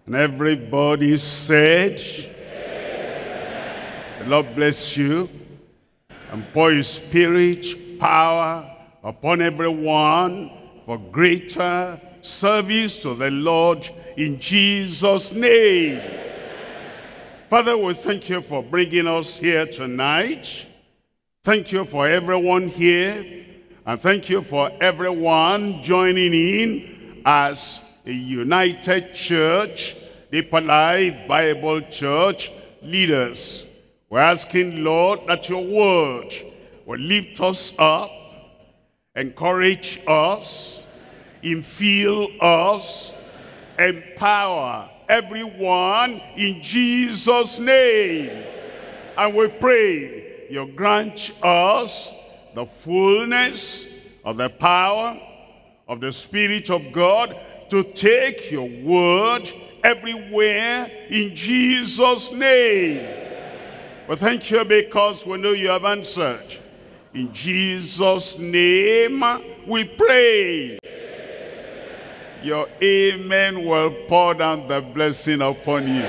And everybody said, the Lord bless you and pour His Spirit, power upon everyone for greater service to the Lord in Jesus' name. Father, we thank you for bringing us here tonight. Thank you for everyone here, and thank you for everyone joining in as a united church, Deeper Life Bible Church leaders. We're asking, Lord, that your word will lift us up, encourage us, infill us, empower everyone in Jesus' name. And we pray you grant us the fullness of the power of the Spirit of God to take your word everywhere in Jesus' name. We thank you because we know you have answered. In Jesus' name we pray. Your amen will pour down the blessing upon you.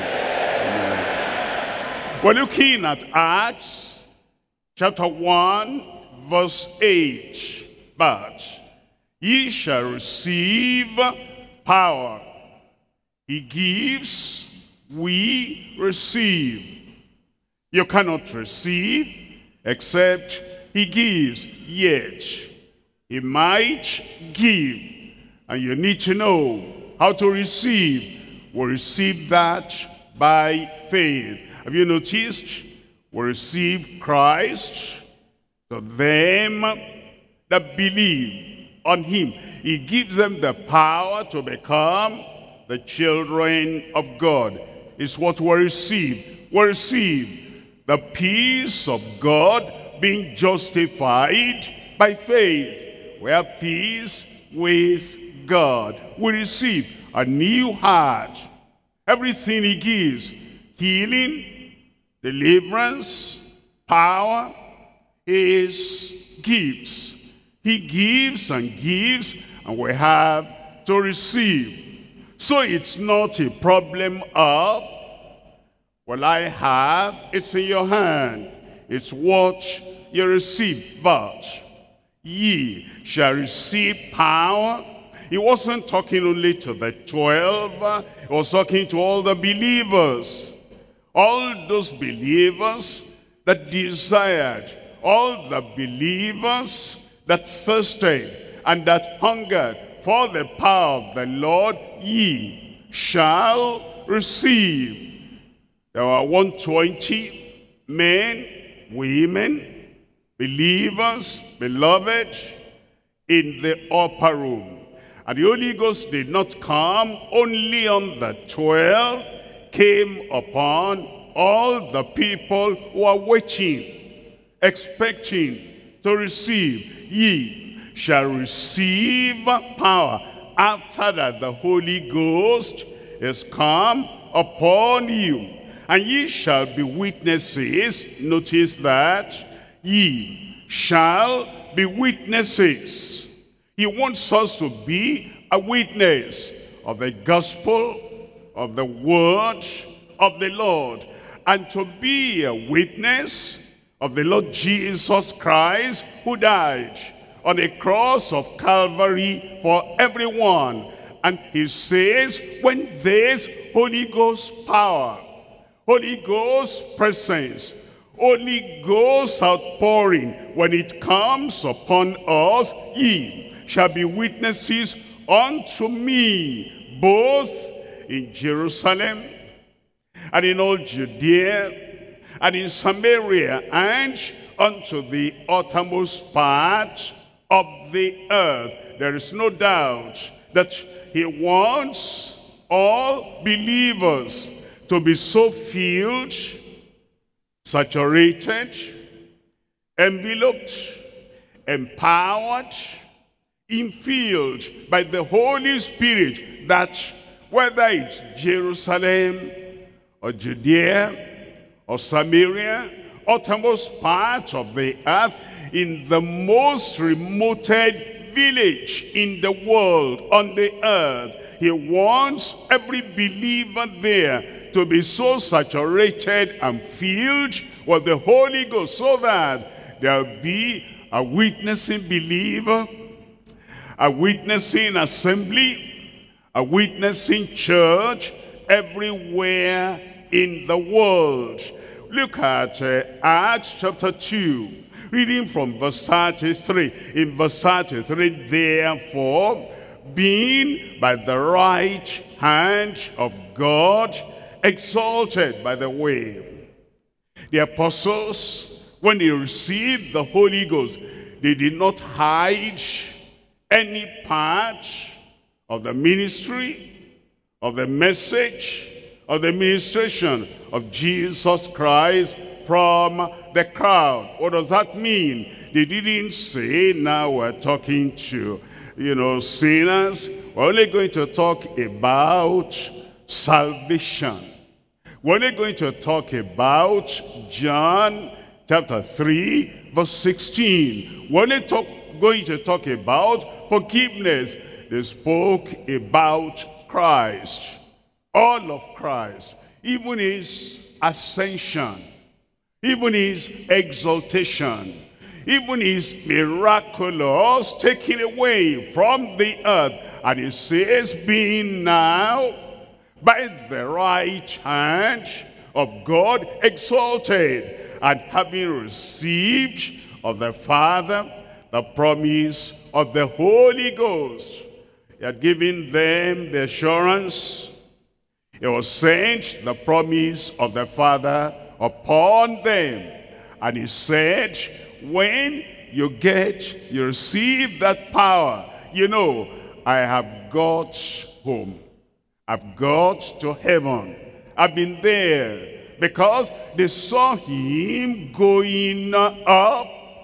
Amen. We're looking at Acts chapter 1 verse 8. But ye shall receive power. He gives, we receive. You cannot receive except he gives. Yet he might give, and you need to know how to receive. We receive that by faith. Have you noticed? We receive Christ to them that believe on him. He gives them the power to become the children of God. It's what we receive. We receive the peace of God, being justified by faith. We have peace with God. We receive a new heart. Everything he gives, healing, deliverance, power, is gifts. He gives, and we have to receive. So it's not a problem of, well, I have, it's in your hand. It's what you receive. But ye shall receive power. He wasn't talking only to the 12. He was talking to all the believers. All those believers that desired, all the believers that thirsted and that hungered for the power of the Lord, ye shall receive. There were 120 men, women, believers, beloved, in the upper room. And the Holy Ghost did not come only on the 12, came upon all the people who are waiting, expecting to receive. Ye shall receive power after that the Holy Ghost is come upon you. And ye shall be witnesses. Notice that. Ye shall be witnesses. He wants us to be a witness of the gospel, of the word of the Lord. And to be a witness of the Lord Jesus Christ, who died on a cross of Calvary for everyone. And he says, when this Holy Ghost power, Holy Ghost presence, Holy Ghost outpouring, when it comes upon us, ye shall be witnesses unto me, both in Jerusalem and in all Judea and in Samaria and unto the uttermost part of the earth. There is no doubt that he wants all believers to be so filled, saturated, enveloped, empowered, infilled by the Holy Spirit, that whether it's Jerusalem or Judea or Samaria, uttermost part of the earth, in the most remoted village in the world, on the earth. He wants every believer there to be so saturated and filled with the Holy Ghost, so that there will be a witnessing believer, a witnessing assembly, a witnessing church everywhere in the world. Look at Acts chapter 2, reading from verse 33. In verse 33, therefore, being by the right hand of God exalted by the way. The apostles, when they received the Holy Ghost, they did not hide any part of the ministry, of the message, of the administration of Jesus Christ from the crowd. What does that mean? They didn't say, now we're talking to, sinners. We're only going to talk about salvation. We're only going to talk about John chapter 3, verse 16. We're only going to talk about forgiveness. They spoke about Christ, all of Christ, even his ascension, even his exaltation, even his miraculous taking away from the earth. And it says, being now by the right hand of God exalted, and having received of the Father the promise of the Holy Ghost. He had given them the assurance. He was sent the promise of the Father upon them. And he said, when you receive that power, I have got home. I've got to heaven. I've been there because they saw him going up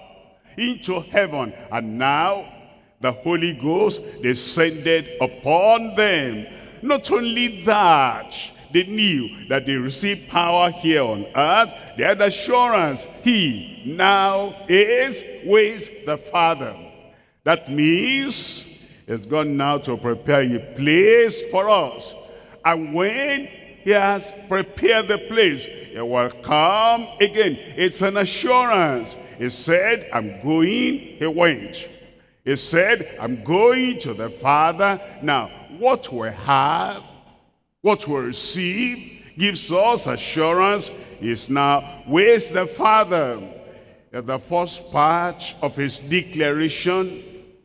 into heaven. And now the Holy Ghost descended upon them. Not only that, they knew that they received power here on earth. They had assurance he now is with the Father. That means he's gone now to prepare a place for us. And when he has prepared the place, he will come again. It's an assurance. He said, I'm going, he went. He said, I'm going to the Father. Now, what we have, what we receive, gives us assurance is now with the Father. The first part of his declaration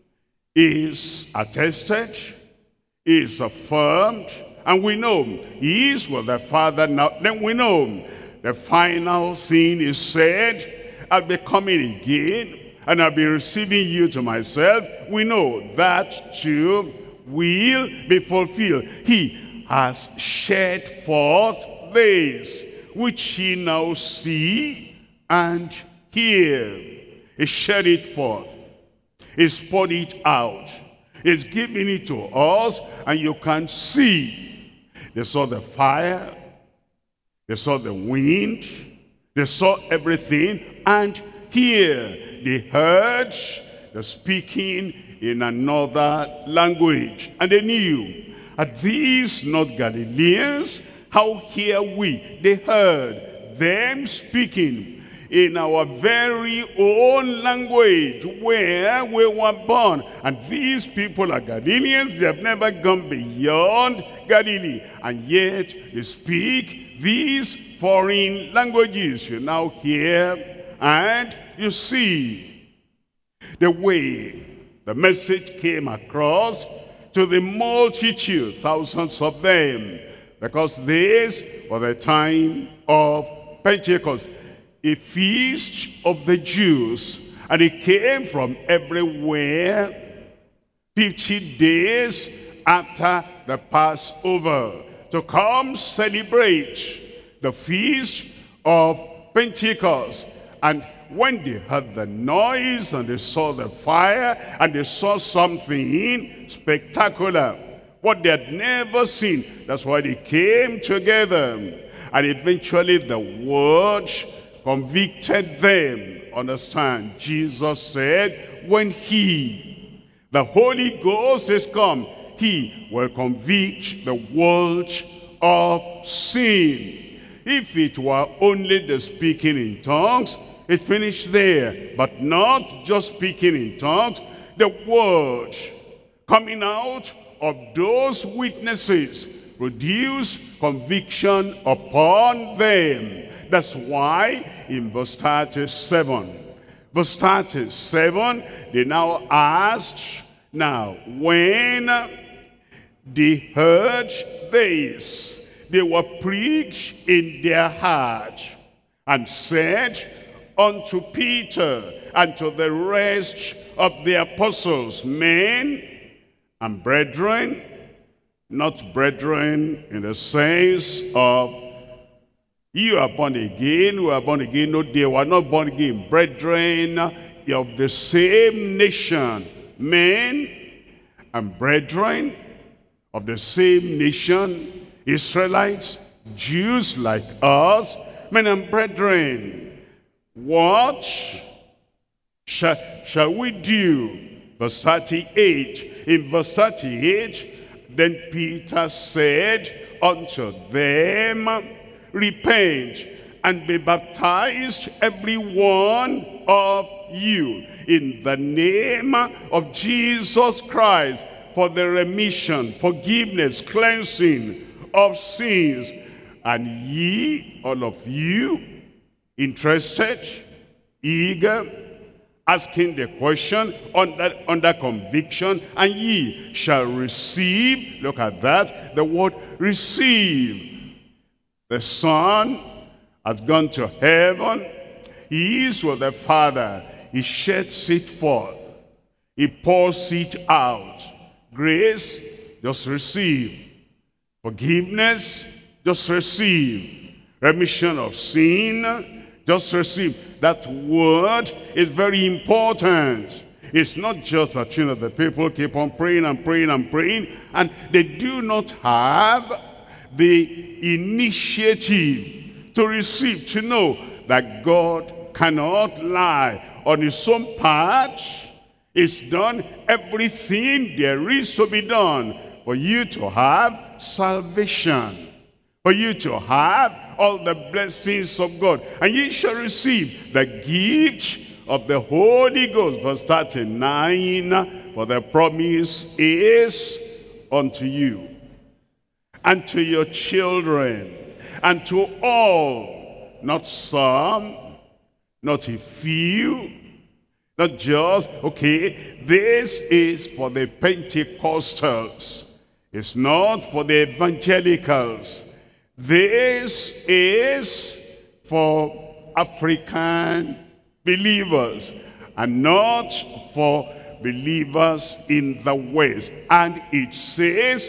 is attested, is affirmed, and we know he is with the Father now. Then we know the final thing is said, I'll be coming again, and I'll be receiving you to myself. We know that too will be fulfilled. He has shed forth this, which ye now see and hear. He shed it forth. He's poured it out. He's giving it to us, and you can see. They saw the fire. They saw the wind. They saw everything. And here they heard the speaking in another language. And they knew, are these not Galileans? How hear we? They heard them speaking in our very own language where we were born. And these people are Galileans. They have never gone beyond Galilee. And yet they speak these foreign languages. You now hear and you see the way the message came across to the multitude, thousands of them, because this was the time of Pentecost, a feast of the Jews, and it came from everywhere 50 days after the Passover to come celebrate the feast of Pentecost. And when they heard the noise and they saw the fire and they saw something spectacular, what they had never seen, that's why they came together. And eventually the word convicted them. Understand, Jesus said, when he The Holy Ghost is come. He will convict the world of sin. If it were only the speaking in tongues, it finished there. But not just speaking in tongues. The word coming out of those witnesses produce conviction upon them. That's why in verse 37, they now asked, now when they heard this, they were pricked in their heart, and said unto Peter and to the rest of the apostles, men and brethren, not brethren in the sense of you are born again, we are born again. No, they were not born again. Brethren of the same nation, men and brethren of the same nation, Israelites, Jews like us, men and brethren, what shall we do? Verse 38. In verse 38, then Peter said unto them, repent and be baptized every one of you in the name of Jesus Christ for the remission, forgiveness, cleansing of sins. And ye, all of you, interested, eager, asking the question under conviction, and ye shall receive, look at that, the word receive. The Son has gone to heaven. He is with the Father. He sheds it forth. He pours it out. Grace, just receive. Forgiveness, just receive. Remission of sin, just receive. That word is very important. It's not just that, the people keep on praying and praying and praying, and they do not have the initiative to receive, to know that God cannot lie. On his own part, it's done everything there is to be done for you to have salvation, for you to have all the blessings of God. And ye shall receive the gift of the Holy Ghost. Verse 39, for the promise is unto you, and to your children, and to all, not some, not a few, not just, okay, this is for the Pentecostals. It's not for the evangelicals. This is for African believers, and not for believers in the West. And it says,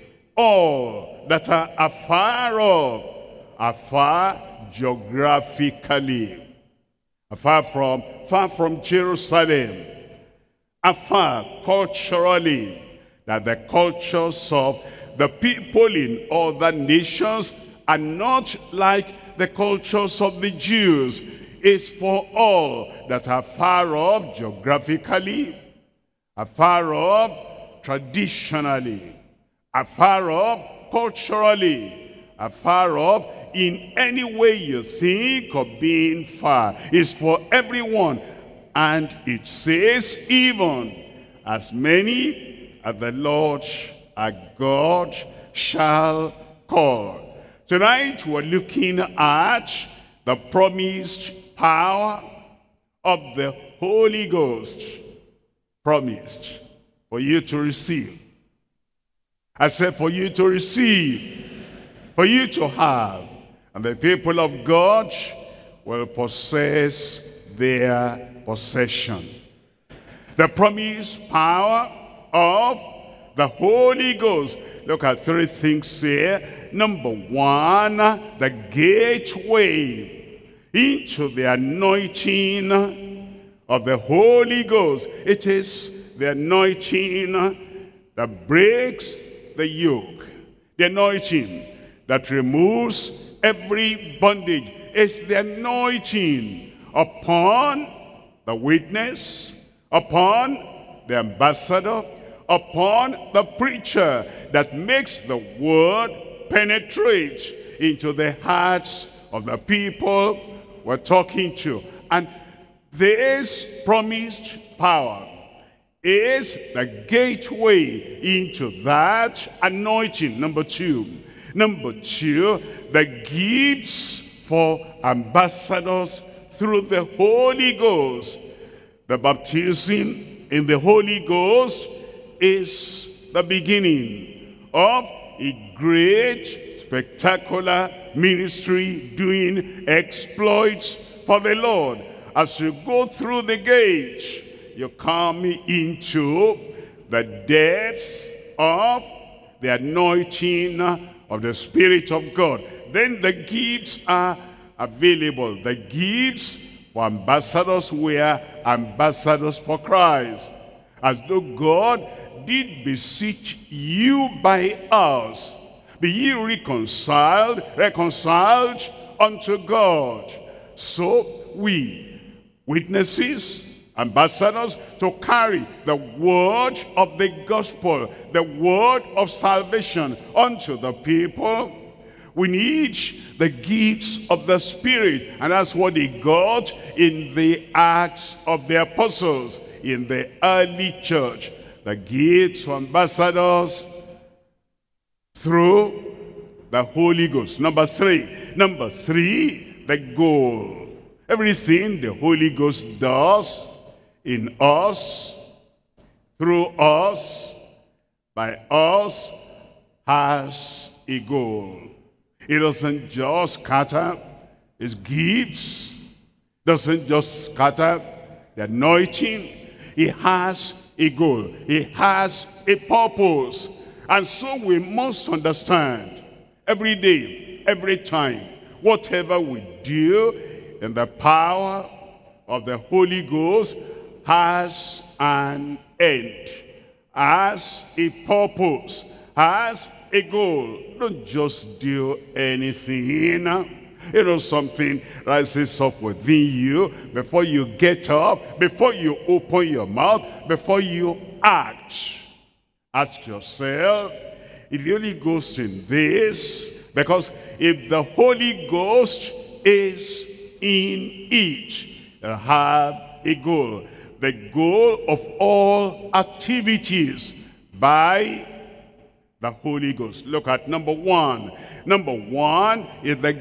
all that are afar off, afar geographically, far from Jerusalem, afar culturally, that the cultures of the people in other nations are not like the cultures of the Jews. It's for all that are far off geographically, afar off traditionally, afar off culturally, afar off in any way you think of being far. It's for everyone. And it says, even as many as the Lord our God shall call. Tonight we're looking at the promised power of the Holy Ghost. Promised for you to receive. I said for you to receive, for you to have. And the people of God will possess their possession. The promised power of the Holy Ghost. Look at three things here. Number one, the gateway into the anointing of the Holy Ghost. It is the anointing that breaks the yoke. The anointing that removes every bondage. It's the anointing upon the witness, upon the ambassador, upon the preacher that makes the word penetrate into the hearts of the people we're talking to. And this promised power is the gateway into that anointing. Number two, the gifts for ambassadors through the Holy Ghost. The baptism in the Holy Ghost is the beginning of a great, spectacular ministry doing exploits for the Lord. As you go through the gate, you come into the depths of the anointing of the Spirit of God. Then the gifts are available. The gifts for ambassadors were ambassadors for Christ. As though God did beseech you by us, be ye reconciled unto God. So we, witnesses, ambassadors, to carry the word of the gospel, the word of salvation unto the people, we need the gifts of the Spirit. And that's what they got in the Acts of the Apostles, in the early church. The gifts for ambassadors through the Holy Ghost. Number three, the goal. Everything the Holy Ghost does in us, through us, by us, has a goal. It doesn't just scatter his gifts, doesn't just scatter the anointing. It has a goal. It has a purpose. And so we must understand every day, every time, whatever we do in the power of the Holy Ghost has an end, has a purpose, has a goal. Don't just do anything. You know, something rises up within you before you get up, before you open your mouth, before you act. Ask yourself, if the Holy Ghost in this, because if the Holy Ghost is in it, you'll have a goal. The goal of all activities by the Holy Ghost. Look at number one. Number one is the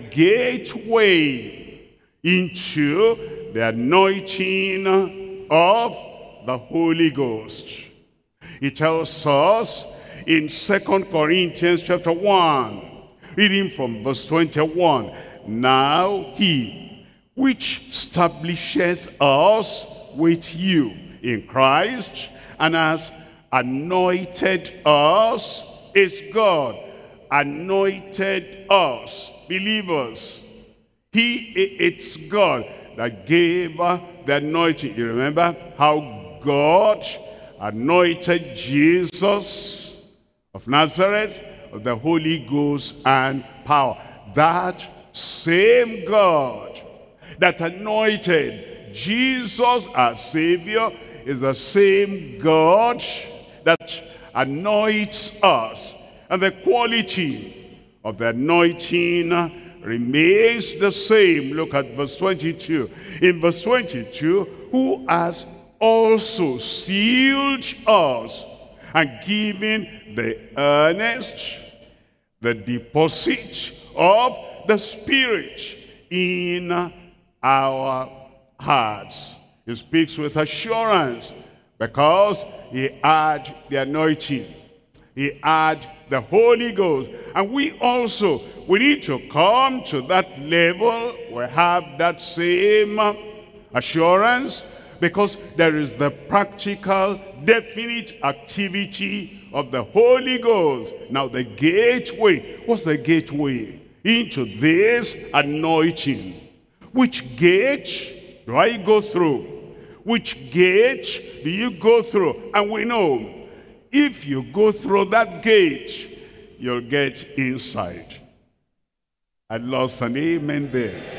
gateway into the anointing of the Holy Ghost. He tells us in 2 Corinthians chapter 1, reading from verse 21, now he which establisheth us with you in Christ and has anointed us is God. Anointed us, believers. It's God that gave the anointing. You remember how God anointed Jesus of Nazareth of the Holy Ghost and power. That same God that anointed Jesus our Savior is the same God that anoints us. And the quality of the anointing remains the same. Look at verse 22. In verse 22, who has also sealed us and given the earnest, the deposit of the Spirit in our hearts. He speaks with assurance because he had the anointing. He had the Holy Ghost. And we need to come to that level. We have that same assurance because there is the practical, definite activity of the Holy Ghost. Now the gateway, what's the gateway into this anointing? Which gate do I go through? Which gate do you go through? And we know, if you go through that gate, you'll get inside. I lost an amen there.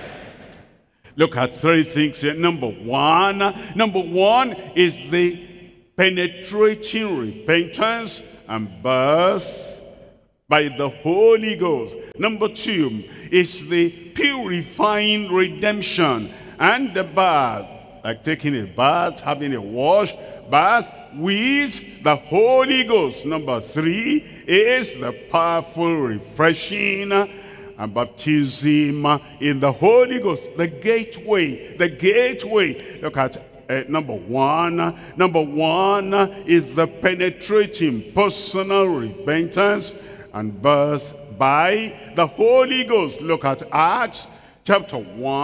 Look at three things here. Number one is the penetrating repentance and birth by the Holy Ghost. Number 2 is the purifying redemption and the bath, like taking a bath, having a wash, bath with the Holy Ghost. Number 3 is the powerful refreshing and baptism in the Holy Ghost. The gateway, the gateway. Look at number 1. Number 1 is the penetrating personal repentance and birth by the Holy Ghost. Look at Acts chapter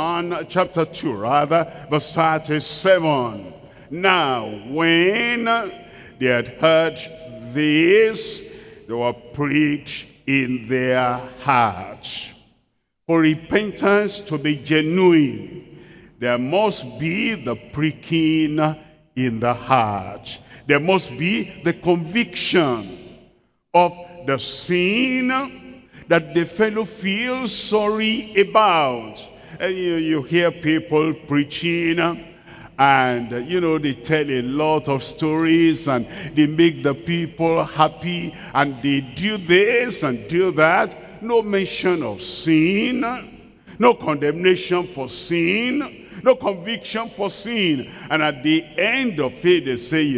2 rather, verse 37. Now, when they had heard this, they were preached in their hearts. For repentance to be genuine, there must be the pricking in the heart. There must be the conviction of the sin that the fellow feels sorry about. And you hear people preaching, and they tell a lot of stories, and they make the people happy, and they do this and do that. No mention of sin, no condemnation for sin, no conviction for sin. And at the end of it, they say,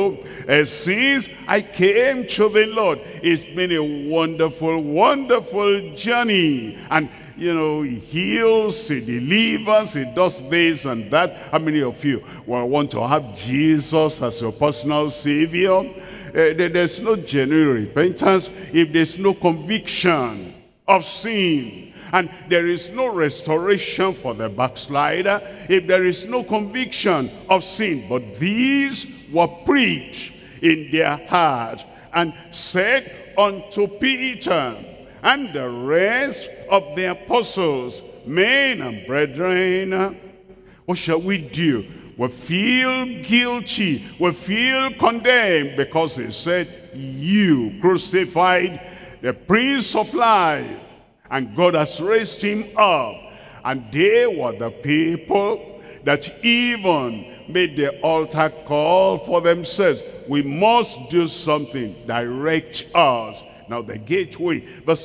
since I came to the Lord, it's been a wonderful, wonderful journey. And he heals, he delivers, he does this and that. How many of you want to have Jesus as your personal Savior? There's no genuine repentance if there's no conviction of sin. And there is no restoration for the backslider if there is no conviction of sin. But these were preached in their heart and said unto Peter and the rest of the apostles, men and brethren, what shall we do? We feel guilty, we feel condemned, because he said, you crucified the Prince of Life, and God has raised him up. And they were the people that even made the altar call for themselves. We must do something, direct us. Now the gateway, verse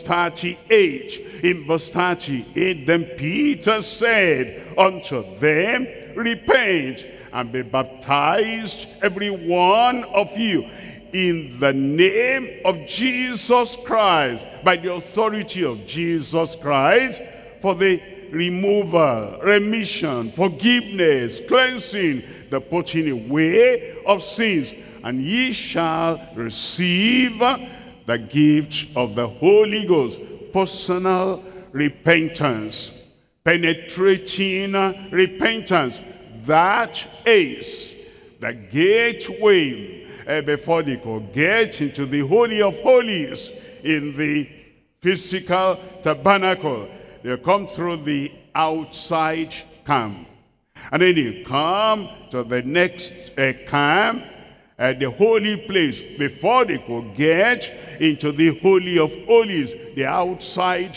38. In verse 38, then Peter said unto them, repent and be baptized, every one of you, in the name of Jesus Christ, by the authority of Jesus Christ, for the removal, remission, forgiveness, cleansing, the putting away of sins. And ye shall receive the gift of the Holy Ghost. Personal repentance, penetrating repentance. That is the gateway before they could get into the Holy of Holies in the physical tabernacle. They come through the outside camp. And then you come to the next camp, at the holy place. Before they could get into the Holy of Holies, the outside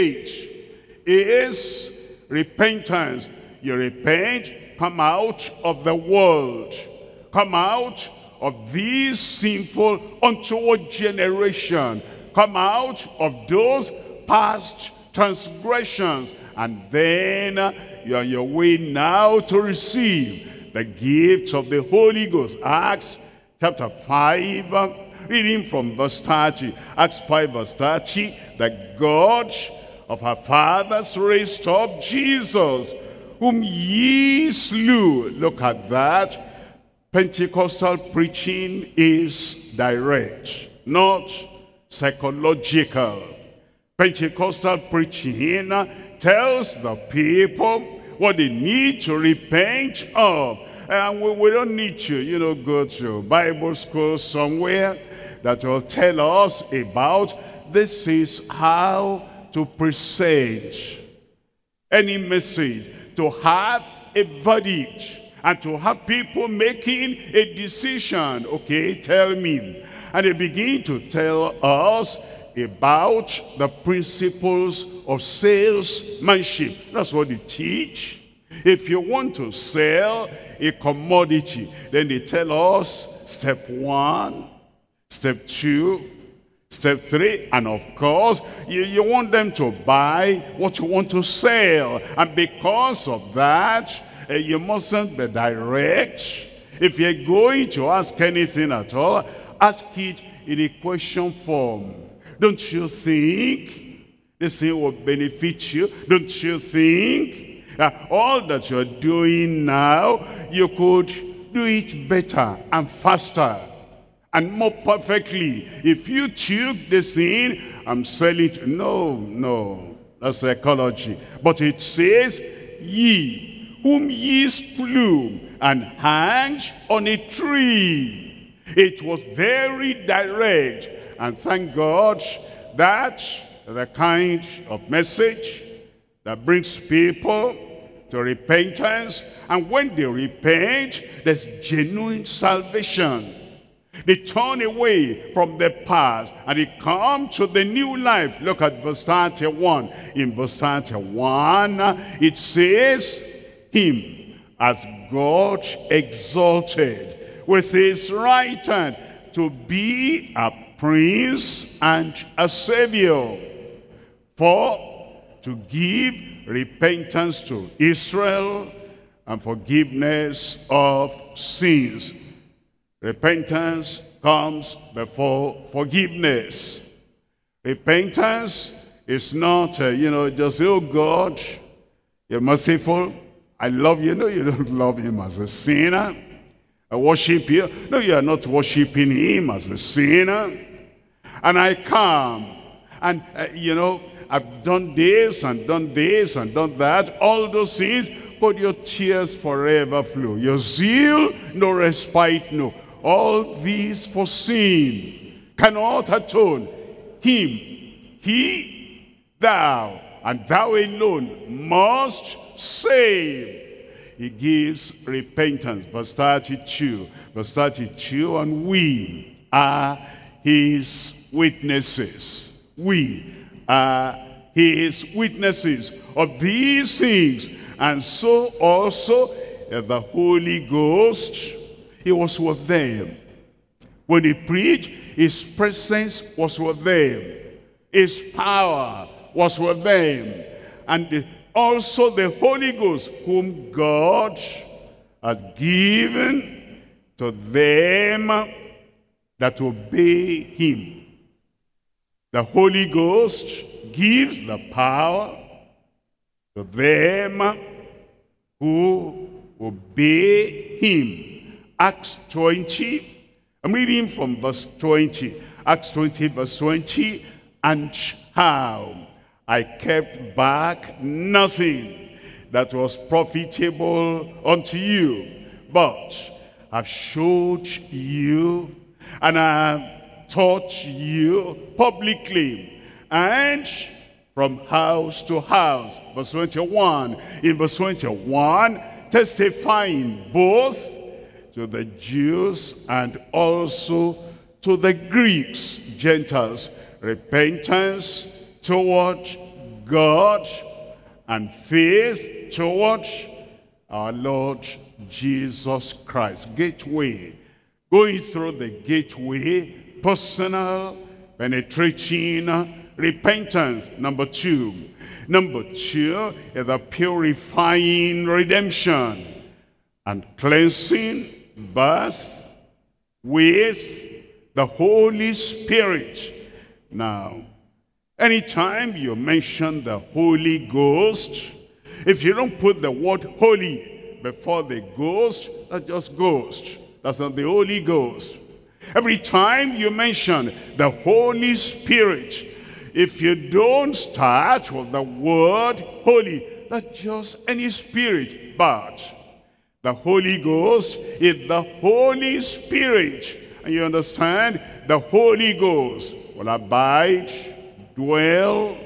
gate is repentance. You repent, come out of the world, come out of this sinful untoward generation, come out of those past transgressions, and then you're on your way now to receive the gift of the Holy Ghost. Acts chapter 5, reading from verse 30. Acts 5 verse 30, the God of our fathers raised up Jesus, whom ye slew. Look at that. Pentecostal preaching is direct, not psychological. Pentecostal preaching tells the people what they need to repent of. And we don't need to, go to Bible school somewhere that will tell us about this is how to present any message, to have a verdict, and to have people making a decision. Okay, tell me. And they begin to tell us about the principles of salesmanship. That's what they teach. If you want to sell a commodity, then they tell us step 1, step 2, step 3, and of course, you want them to buy what you want to sell. And because of that, you mustn't be direct. If you're going to ask anything at all, ask it in a question form. Don't you think this thing will benefit you? Don't you think all that you're doing now, you could do it better and faster and more perfectly if you took this thing and sell it? No, that's psychology. But it says, ye whom ye slew and hanged on a tree. It was very direct, and thank God that the kind of message that brings people to repentance, and when they repent, there's genuine salvation. They turn away from the past and they come to the new life. Look at verse 31. In verse 31, it says, him as God exalted with his right hand to be a prince and a savior, for to give repentance to Israel and forgiveness of sins. Repentance comes before forgiveness. Repentance is not, just, oh God, you're merciful, I love you. No, you don't love him as a sinner. I worship you. No, you are not worshiping him as a sinner. And I come, and I've done this and done this and done that, all those things, but your tears forever flow. Your zeal, no respite, no. All these for sin cannot atone. Him, he, thou, and thou alone must save. He gives repentance. Verse 32. Verse 32, and we are his witnesses. We are his witnesses of these things. And so also the Holy Ghost, he was with them. When he preached, his presence was with them. His power was with them. And also the Holy Ghost, whom God had given to them that obey him. The Holy Ghost gives the power to them who obey him. Acts 20, I'm reading from verse 20. Acts 20, verse 20, and how I kept back nothing that was profitable unto you, but I've showed you and I've taught you publicly and from house to house. Verse 21. In verse 21, testifying both to the Jews and also to the Greeks, Gentiles, repentance toward God and faith toward our Lord Jesus Christ. Gateway. Going through the gateway, personal, penetrating repentance. Number two. Number two is the purifying redemption and cleansing birth with the Holy Spirit. Now, anytime you mention the Holy Ghost, if you don't put the word holy before the ghost, that's just ghost. That's not the Holy Ghost. Every time you mention the Holy Spirit, if you don't start with the word holy, that's just any spirit. But the Holy Ghost is the Holy Spirit. And you understand? The Holy Ghost will abide, dwell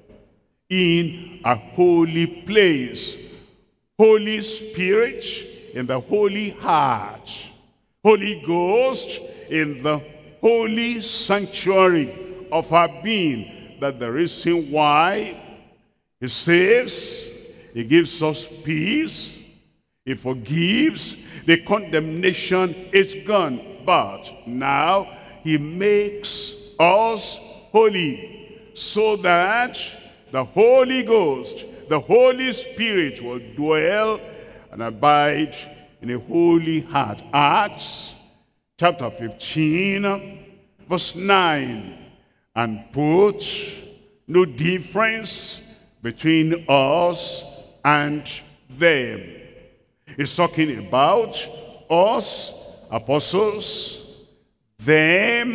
in a holy place. Holy Spirit in the holy heart. Holy Ghost in the holy sanctuary of our being. That's the reason why he saves, he gives us peace, he forgives, the condemnation is gone. But now he makes us holy, so that the Holy Ghost, the Holy Spirit will dwell and abide in a holy heart. Acts chapter 15, verse 9. And put no difference between us and them. It's talking about us, apostles, them,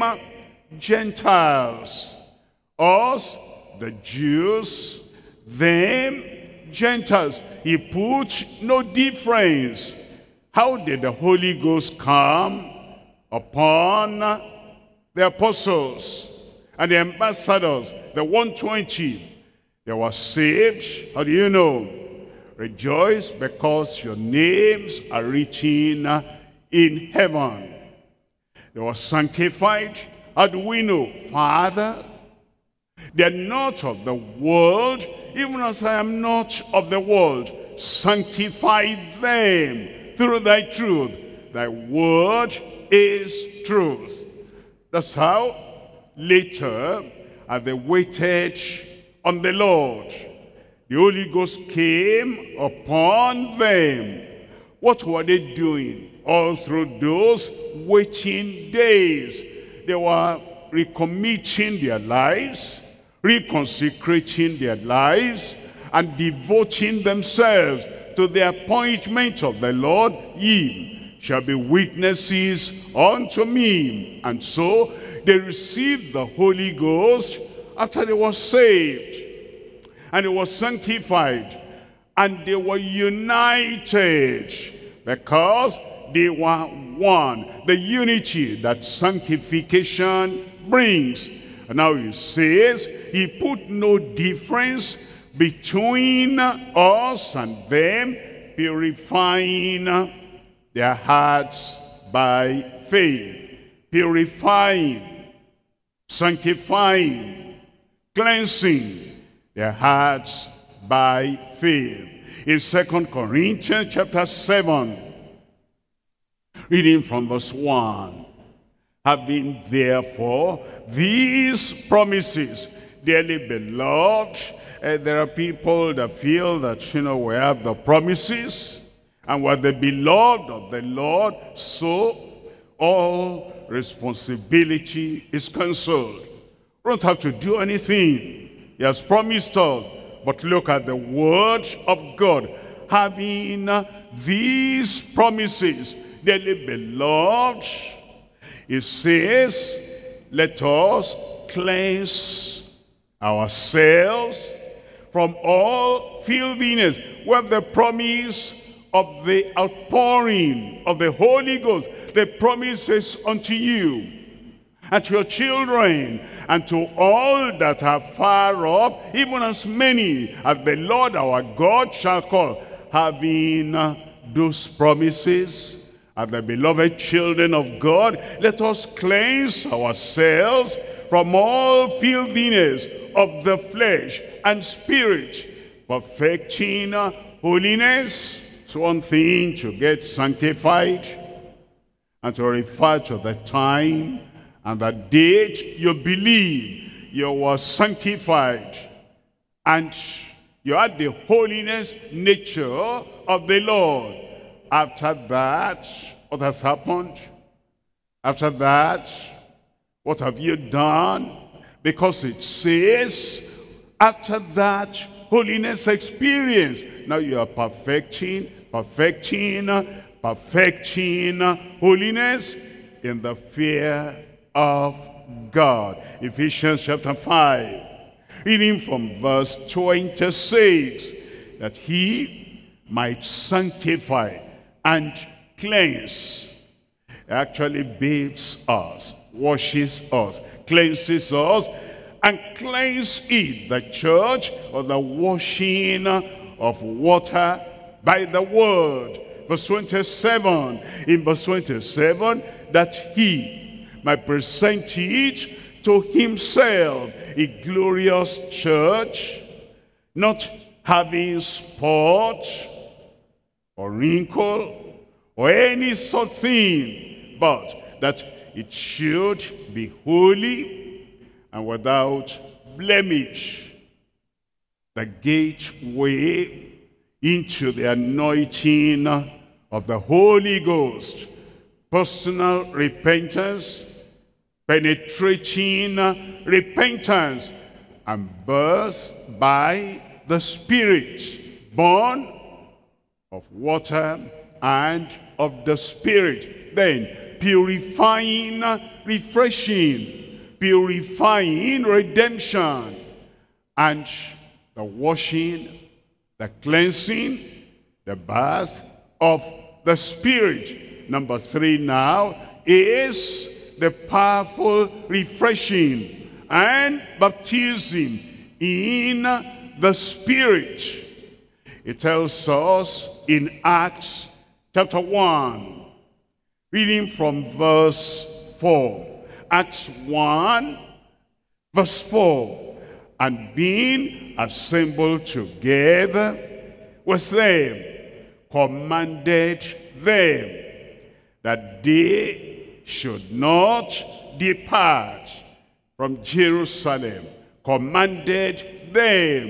Gentiles, us, the Jews, them, Gentiles. He put no difference. How did the Holy Ghost come upon the apostles and the ambassadors, the 120? They were saved. How do you know? Rejoice because your names are written in heaven. They were sanctified. How do we know? Father, they are not of the world, even as I am not of the world. Sanctify them through thy truth. Thy word is truth. That's how later, as they waited on the Lord, the Holy Ghost came upon them. What were they doing all through those waiting days? They were recommitting their lives, reconsecrating their lives, and devoting themselves to the appointment of the Lord. Ye shall be witnesses unto me. And so they received the Holy Ghost after they were saved, and they were sanctified, and they were united, because they were one. The unity that sanctification brings. And now he says, he put no difference between us and them, purifying their hearts by faith. Purifying, sanctifying, cleansing their hearts by faith. In 2 Corinthians chapter 7, reading from verse 1. Having therefore these promises, dearly beloved, there are people that feel that, we have the promises and we're the beloved of the Lord, so all responsibility is cancelled. We don't have to do anything. He has promised us. But look at the word of God. Having these promises, dearly beloved, it says, let us cleanse ourselves from all filthiness. We have the promise of the outpouring of the Holy Ghost. The promises unto you and to your children, and to all that are far off, even as many as the Lord our God shall call. Having those promises, as the beloved children of God, let us cleanse ourselves from all filthiness of the flesh and spirit, perfecting holiness. It's one thing to get sanctified and to refer to the time and the date you believe you were sanctified and you had the holiness nature of the Lord. After that, what has happened? After that, what have you done? Because it says, after that holiness experience, now you are perfecting holiness in the fear of God. Ephesians chapter 5, reading from verse 26, that he might sanctify and cleanse. Actually bathes us, washes us, cleanses us, and cleanse it, the church, or the washing of water by the word. Verse 27, in verse 27, that he might present it to himself a glorious church, not having spot or wrinkle or any such thing, but that it should be holy and without blemish. The gateway into the anointing of the Holy Ghost. Personal repentance, penetrating repentance, and birth by the Spirit, born of water and of the Spirit. Then purifying refreshing, purifying redemption, and the washing, the cleansing, the bath of the Spirit. Number 3 now is the powerful refreshing and baptism in the Spirit. It tells us in Acts chapter 1, reading from verse 4. Acts 1, verse 4. And being assembled together with them, commanded them that they should not depart from Jerusalem. Commanded them.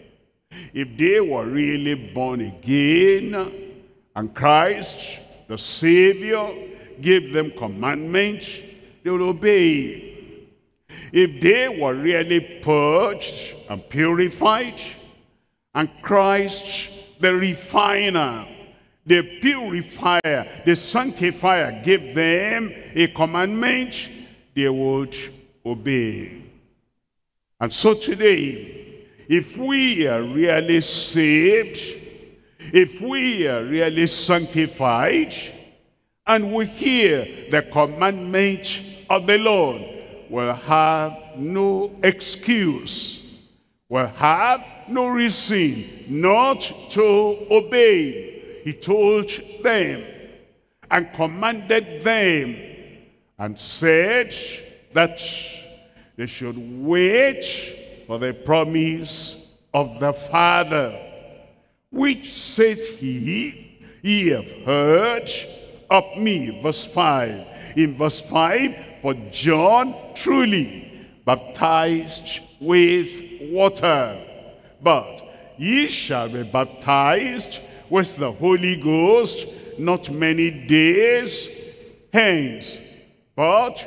If they were really born again, and Christ, the Savior, gave them commandments, they would obey. If they were really purged and purified, and Christ, the refiner, the purifier, the sanctifier, gave them a commandment, they would obey. And so today, if we are really saved, if we are really sanctified, and we hear the commandment of the Lord, we'll have no excuse, we'll have no reason not to obey. He told them and commanded them and said that they should wait for the promise of the Father, which says he, ye have heard of me. Verse 5. In verse 5, for John truly baptized with water, but ye shall be baptized with the Holy Ghost not many days hence. But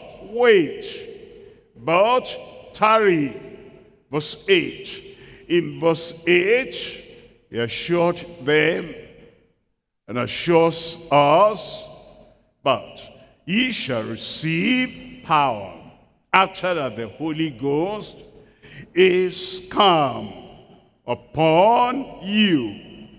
wait, but tarry. Verse 8. In verse 8, he assured them and assures us, but ye shall receive power after that the Holy Ghost is come upon you.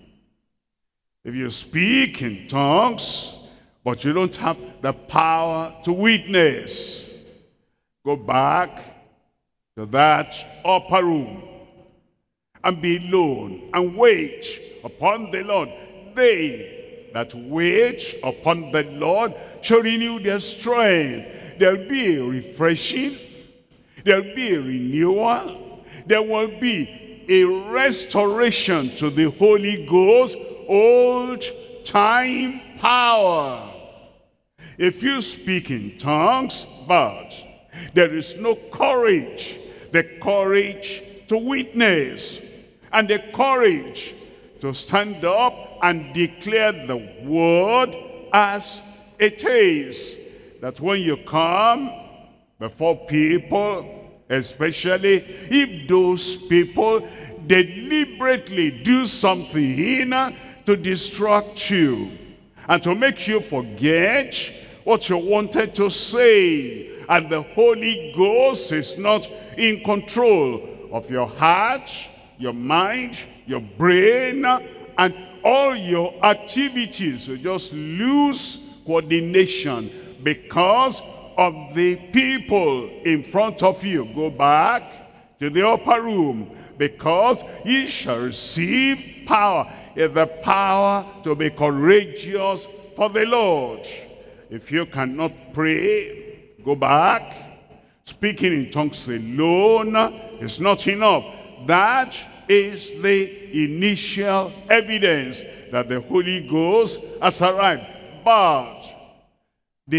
If you speak in tongues, but you don't have the power to witness, go back to that upper room and be alone and wait upon the Lord. They that wait upon the Lord shall renew their strength. There'll be a refreshing, there'll be a renewal, there will be a restoration to the Holy Ghost, old time power. If you speak in tongues, but there is no courage, the courage to witness, and the courage to stand up and declare the word as it is, that when you come before people, especially if those people deliberately do something to distract you and to make you forget what you wanted to say, and the Holy Ghost is not in control of your heart, your mind, your brain, and all your activities, you just lose coordination because of the people in front of you. Go back to the upper room, because ye shall receive power. It's the power to be courageous for the Lord. If you cannot pray, go back. Speaking in tongues alone is not enough. That is the initial evidence that the Holy Ghost has arrived. But the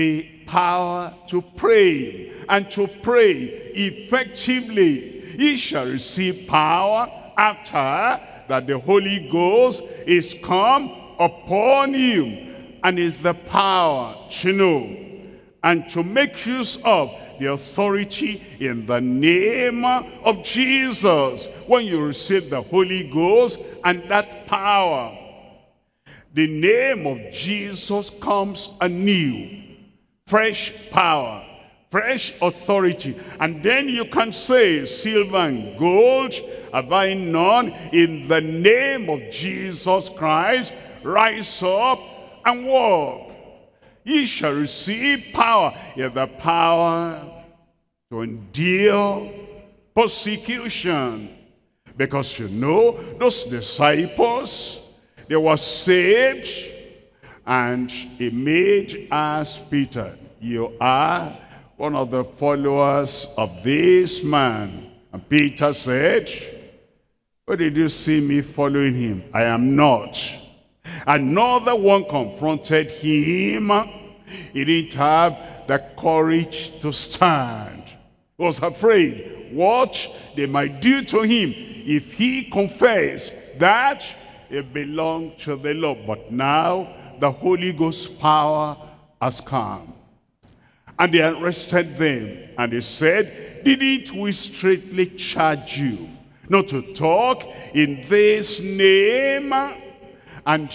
power to pray, and to pray effectively. Ye shall receive power after that the Holy Ghost is come upon you, and is the power to know and to make use of the authority in the name of Jesus. When you receive the Holy Ghost and that power, the name of Jesus comes anew. Fresh power, fresh authority. And then you can say, silver and gold have I none. In the name of Jesus Christ, rise up and walk. Ye shall receive power. Yeah, the power to endure persecution. Because you know, those disciples, they were saved, and he made as Peter, you are one of the followers of this man. And Peter said, where did you see me following him? I am not. Another one confronted him. He didn't have the courage to stand. He was afraid what they might do to him if he confessed that it belonged to the Lord. But now the Holy Ghost power has come. And they arrested them. And they said, didn't we straitly charge you not to talk in this name? And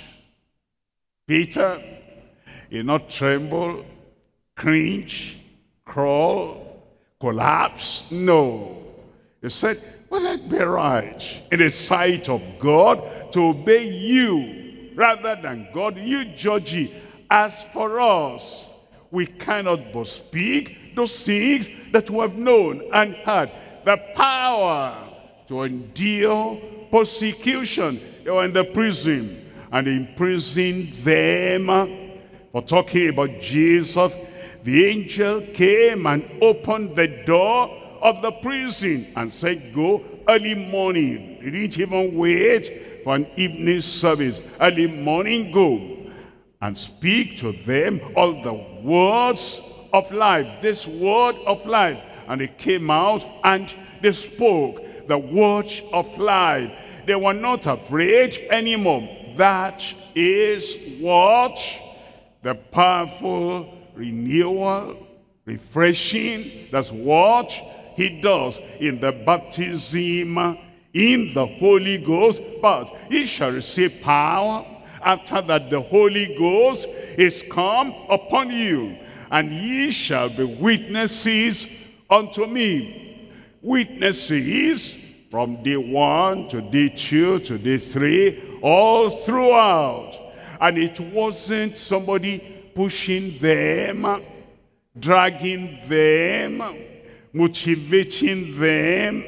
Peter did not tremble, cringe, crawl, collapse. No. He said, will that be right in the sight of God to obey you rather than God? You judge it. As for us, we cannot but speak those things that we have known and heard. The power to endure persecution. They were in the prison, and they imprisoned them for talking about Jesus. The angel came and opened the door of the prison and said, go early morning. They didn't even wait for an evening service. Early morning, go and speak to them all the words of life, this word of life. And they came out and they spoke the words of life. They were not afraid anymore. That is what the powerful renewal, refreshing, that's what he does in the baptism in the Holy Ghost. But ye shall receive power after that the Holy Ghost is come upon you, and ye shall be witnesses unto me. Witnesses from day 1 to day 2 to day 3, all throughout. And it wasn't somebody pushing them, dragging them, motivating them,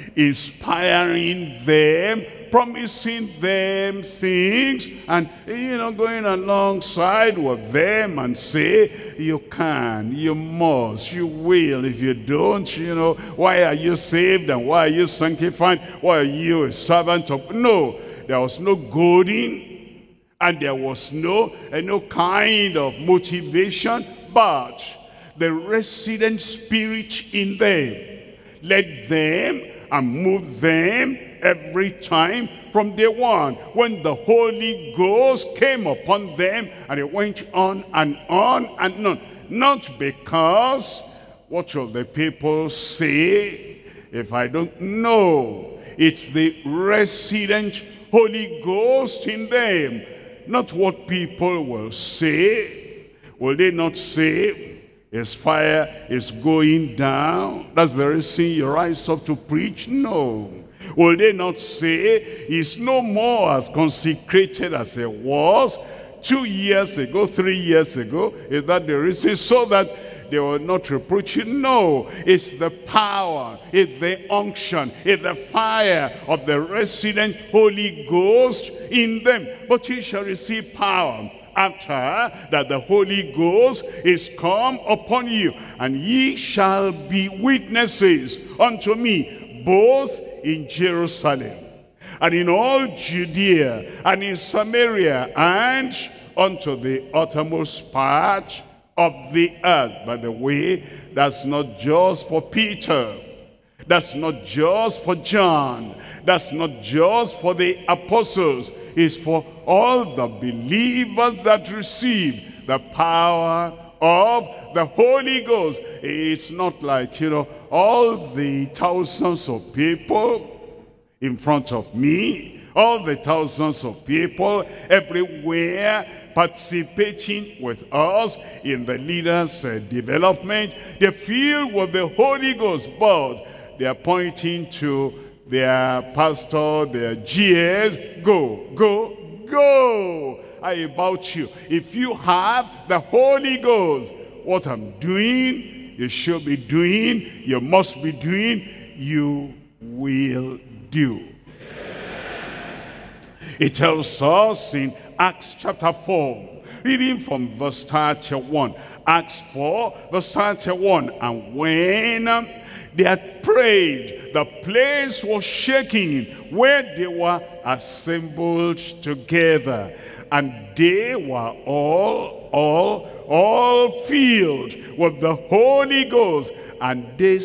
inspiring them, promising them things, and going alongside with them and say, you can, you must, you will. If you don't, why are you saved and why are you sanctified? Why are you a servant of? No, there was no goading, and there was no kind of motivation, but the resident spirit in them led them and moved them every time from day 1 when the Holy Ghost came upon them, and it went on and on and on. Not because what will the people say if I don't know. It's the resident Holy Ghost in them. Not what people will say. Will they not say, his fire is going down, that's the reason you rise up to preach? No. Will they not say, he's no more as consecrated as he was 2 years ago, 3 years ago? Is that the reason? So that they will not reproach you? No. It's the power, it's the unction, it's the fire of the resident Holy Ghost in them. But ye shall receive power after that the Holy Ghost is come upon you, and ye shall be witnesses unto me, both in Jerusalem, and in all Judea, and in Samaria, and unto the uttermost part of the earth. By the way, that's not just for Peter. That's not just for John. That's not just for the apostles. It's for all the believers that receive the power of the Holy Ghost. It's not like, all the thousands of people in front of me, all the thousands of people everywhere participating with us in the leaders' development. They're filled with the Holy Ghost, but they are pointing to their pastor, their GS. Go, go, go. How about you? If you have the Holy Ghost, what I'm doing, you should be doing, you must be doing, you will do. It tells us in Acts chapter 4, reading from verse 31. Acts 4, verse 31. And when they had prayed, the place was shaking where they were assembled together. And they were all filled with the Holy Ghost. And they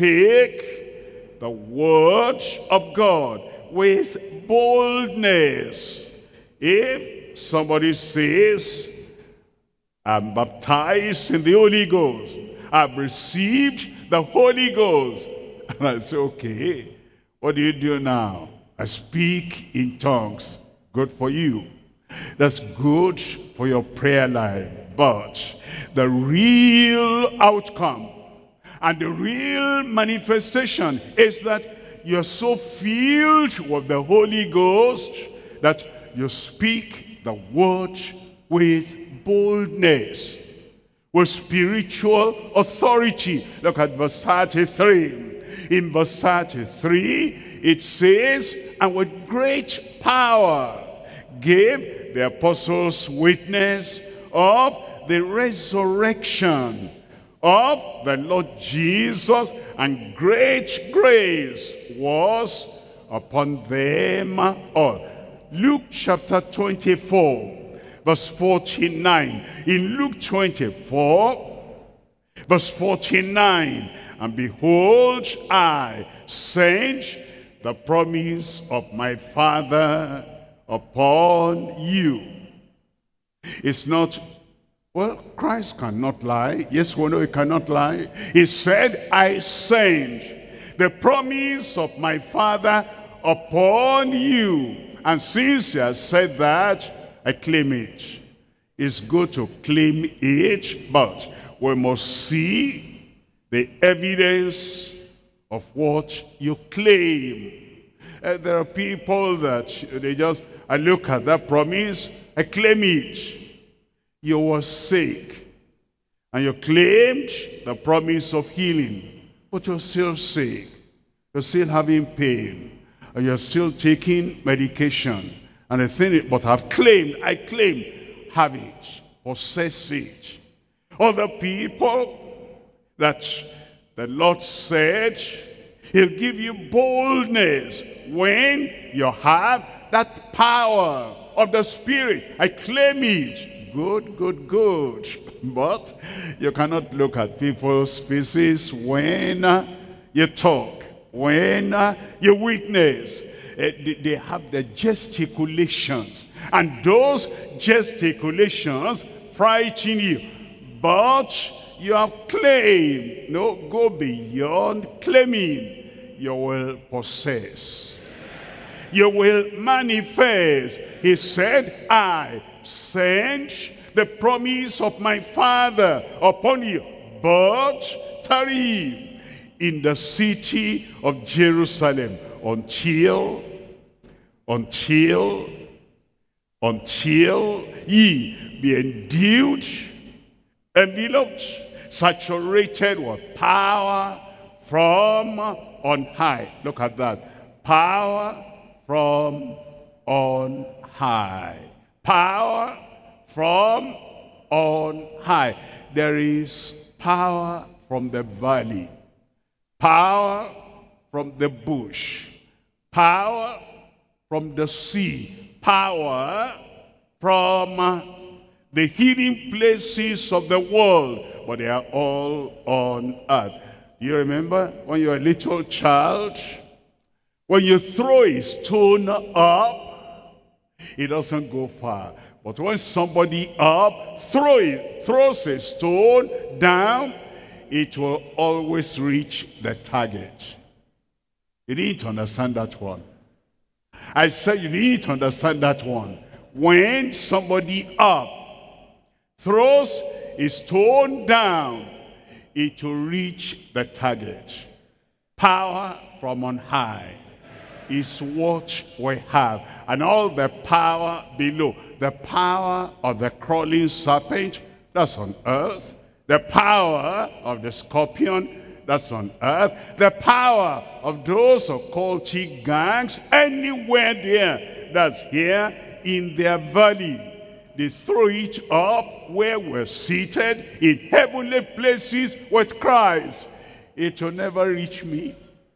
spake the word of God with boldness. If somebody says, I'm baptized in the Holy Ghost, I've received the Holy Ghost, and I say, okay, what do you do now? I speak in tongues. Good for you. That's good for your prayer life. But the real outcome and the real manifestation is that you're so filled with the Holy Ghost that you speak the word with boldness, with spiritual authority. Look at verse 33. In verse 33, it says, and with great power gave the apostles witness of the resurrection of the Lord Jesus, and great grace was upon them all. Luke chapter 24, verse 49. In Luke 24, verse 49, and behold, I send the promise of my Father upon you. It's not, well, Christ cannot lie. Yes, we know he cannot lie. He said, I send the promise of my Father upon you. And since he has said that, I claim it. It's good to claim it, but we must see the evidence of what you claim. There are people that I look at that promise, I claim it. You were sick, and you claimed the promise of healing, but you're still sick. You're still having pain, and you're still taking medication. And I think, but I claim, have it, possess it. Other people that the Lord said, he'll give you boldness when you have that power of the Spirit. I claim it. Good, good, good. But you cannot look at people's faces when you talk, when you witness. They have the gesticulations, and those gesticulations frighten you. But you have claimed. No, go beyond claiming. You will possess. You will manifest. He said, I send the promise of my Father upon you, but tarry in the city of Jerusalem until ye be endued, enveloped, saturated with power from on high. Look at that. Power from on high. Power from on high. There is power from the valley, power from the bush, power from the sea, power from the hidden places of the world, but they are all on earth. You remember when you were a little child, when you throw a stone up, it doesn't go far. But when somebody throws a stone down, it will always reach the target. You need to understand that one. I said you need to understand that one. When somebody up throws a stone down, it will reach the target. Power from on high is what we have. And all the power below. The power of the crawling serpent, that's on earth. The power of the scorpion, that's on earth. The power of those occultic gangs, anywhere there, that's here in their valley. They throw it up where we're seated in heavenly places with Christ. It will never reach me.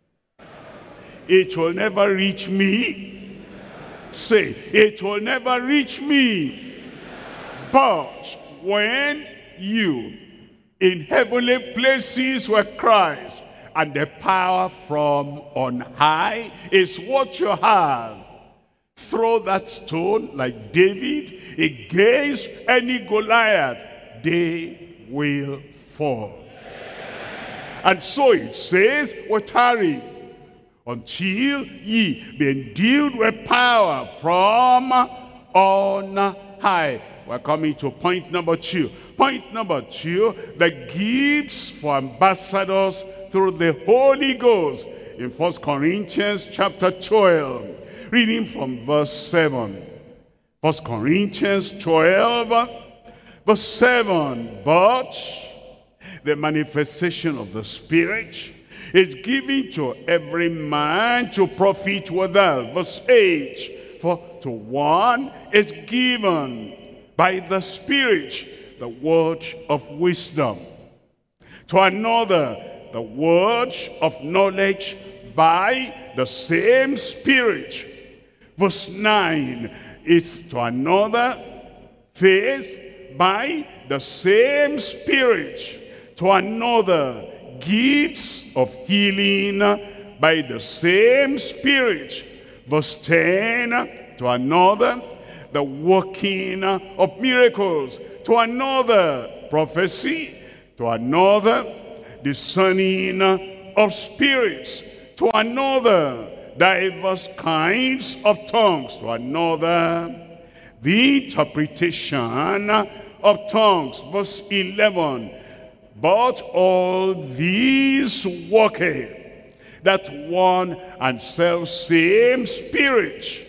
It will never reach me. Say, it will never reach me. But when you in heavenly places with Christ, and the power from on high is what you have, throw that stone like David against any Goliath, they will fall. And so it says, we tarry until ye be endued with power from on high. We're coming to point number 2. Point number 2, the gifts for ambassadors through the Holy Ghost. In 1 Corinthians chapter 12, reading from verse 7. 1 Corinthians 12, verse 7. But the manifestation of the Spirit is given to every man to profit withal. Verse 8. For to one is given by the Spirit the word of wisdom, to another the word of knowledge by the same Spirit. Verse 9 is to another faith by the same Spirit, to another gifts of healing by the same Spirit. Verse 10, to another the working of miracles, to another prophecy, to another discerning of spirits, to another diverse kinds of tongues, to another the interpretation of tongues. Verse 11, but all these worketh that one and self-same Spirit,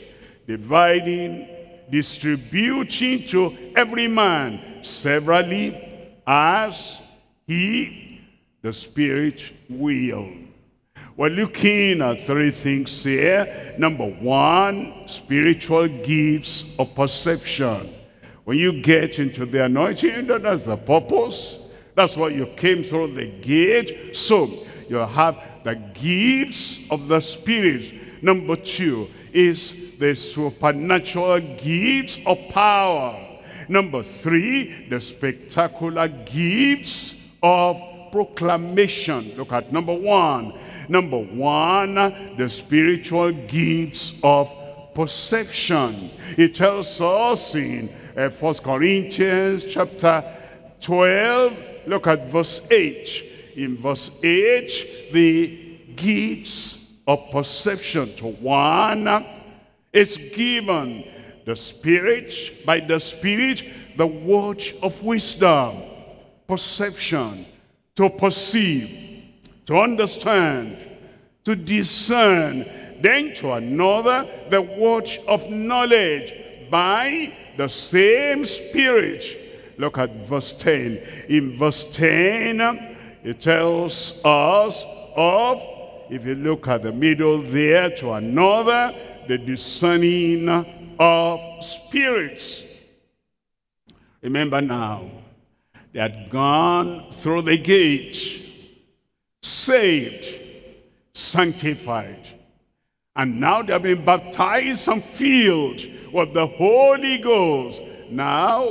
distributing to every man severally as he, the Spirit, will. We're looking at 3 things here. Number 1, spiritual gifts of perception. When you get into the anointing, that's the purpose. That's why you came through the gate. So you have the gifts of the Spirit. Number 2 is the supernatural gifts of power. Number 3, the spectacular gifts of proclamation. Look at number 1. Number 1, the spiritual gifts of perception. It tells us in 1 Corinthians chapter 12, look at verse 8. In verse 8, the gifts of perception. To one is given the Spirit, by the Spirit, the word of wisdom, perception, to perceive, to understand, to discern. Then to another, the word of knowledge by the same Spirit. Look at verse 10. In verse 10, it tells us of, if you look at the middle there, to another, the discerning of spirits. Remember now, they had gone through the gate, saved, sanctified, and now they have been baptized and filled with the Holy Ghost. Now,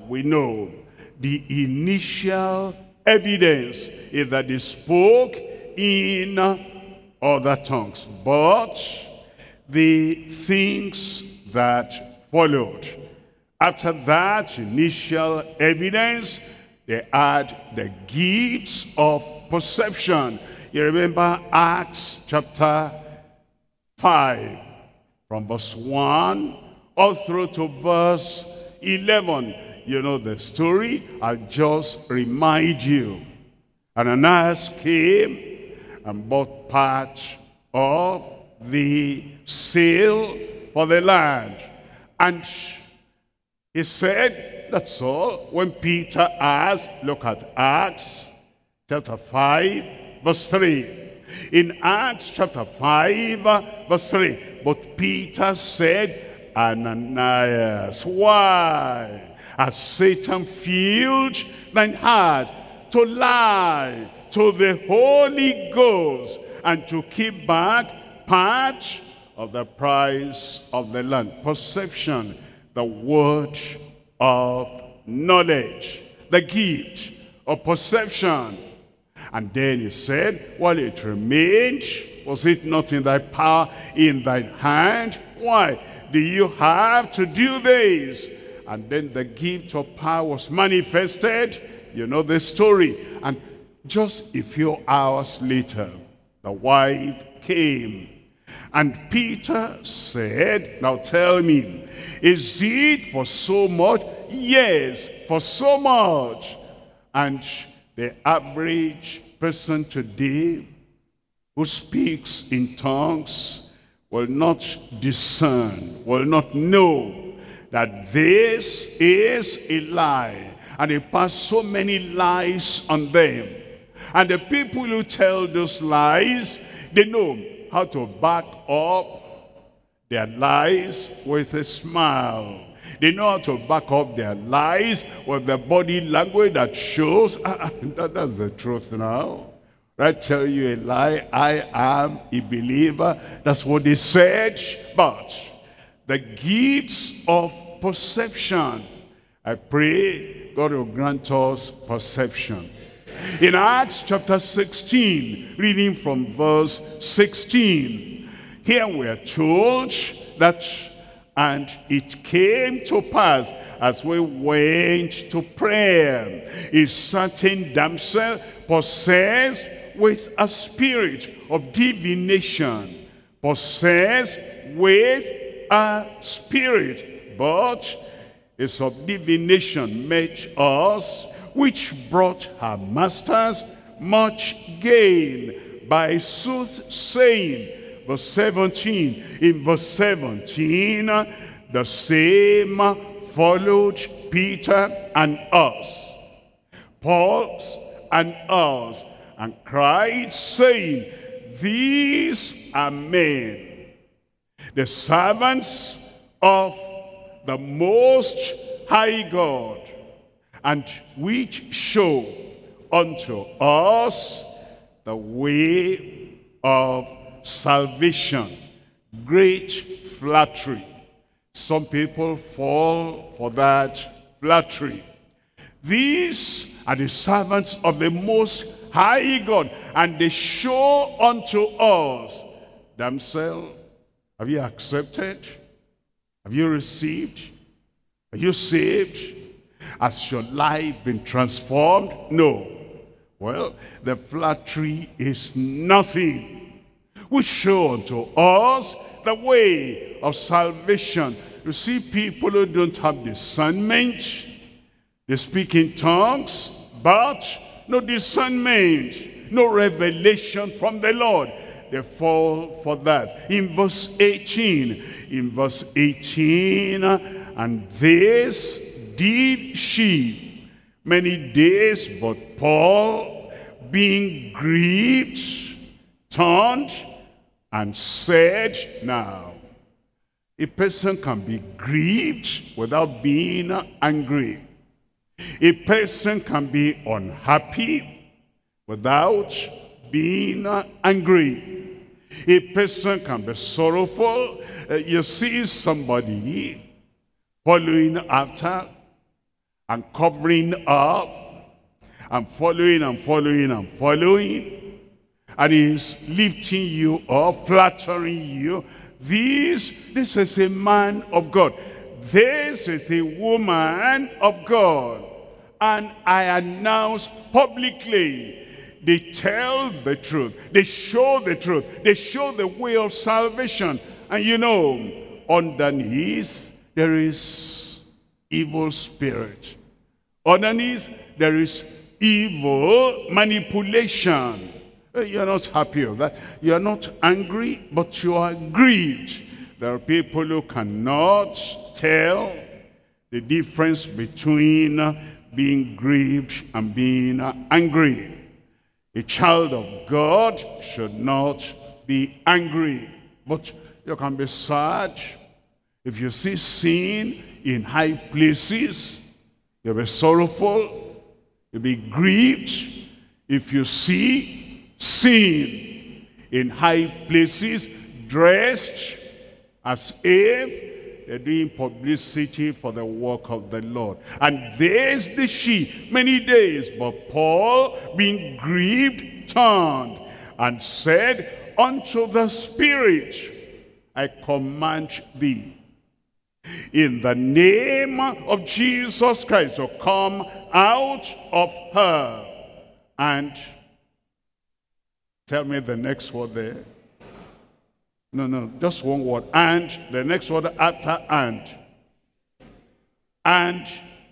we know the initial evidence is that they spoke in other tongues. But the things that followed, after that initial evidence, they had the gifts of perception. You remember Acts chapter 5, from verse 1 all through to verse 11. You know the story. I'll just remind you. Ananias came and bought part of the sale for the land. And he said, that's all. When Peter asked, look at Acts chapter 5, verse 3. In Acts chapter 5, verse 3. But Peter said, Ananias, why has Satan filled thine heart to lie to the Holy Ghost and to keep back part of the price of the land? Perception, the word of knowledge, the gift of perception. And then he said, while it remained, was it not in thy power, in thine hand? Why do you have to do this? And then the gift of power was manifested. You know the story. And just a few hours later, the wife came. And Peter said, now tell me, is it for so much? Yes, for so much. And the average person today who speaks in tongues will not discern, will not know that this is a lie. And they pass so many lies on them. And the people who tell those lies, they know how to back up their lies with a smile. They know how to back up their lies with the body language that shows, that's the truth now. I tell you a lie, I am a believer. That's what they said. But the gifts of perception, I pray God will grant us perception. In Acts chapter 16, reading from verse 16, here we are told that, and it came to pass as we went to prayer, a certain damsel possessed with a spirit of divination, possessed with a spirit, but it's of divination met us, which brought her masters much gain by soothsaying. Verse 17. In verse 17, the same followed Peter and us, Paul and us, and cried, saying, these are men, the servants of the Most High God, and which show unto us the way of salvation. Great flattery. Some people fall for that flattery. These are the servants of the Most High God, and they show unto us themselves. Have you accepted? Have you received? Are you saved? Has your life been transformed? No. Well, the flattery is nothing. We show unto us the way of salvation. You see people who don't have discernment, they speak in tongues, but no discernment, no revelation from the Lord. They fall for that. In verse 18, and this did she many days, but Paul, being grieved, turned and said, now, a person can be grieved without being angry. A person can be unhappy without being angry. A person can be sorrowful. You see somebody following after, and covering up and following and following and following, and he's lifting you up, flattering you. This is a man of God. This is a woman of God. And I announce publicly, they tell the truth. They show the truth. They show the way of salvation. And you know, underneath, there is evil spirit. Underneath, there is evil manipulation. You're not happy of that. You're not angry, but you are grieved. There are people who cannot tell the difference between being grieved and being angry. A child of God should not be angry, but you can be sad. If you see sin in high places, you'll be sorrowful, you'll be grieved. If you see sin in high places, dressed as if they're doing publicity for the work of the Lord. And there's the she many days, but Paul, being grieved, turned and said unto the Spirit, I command thee, in the name of Jesus Christ, to come out of her. And tell me the next word there. No, just one word. And the next word after and. And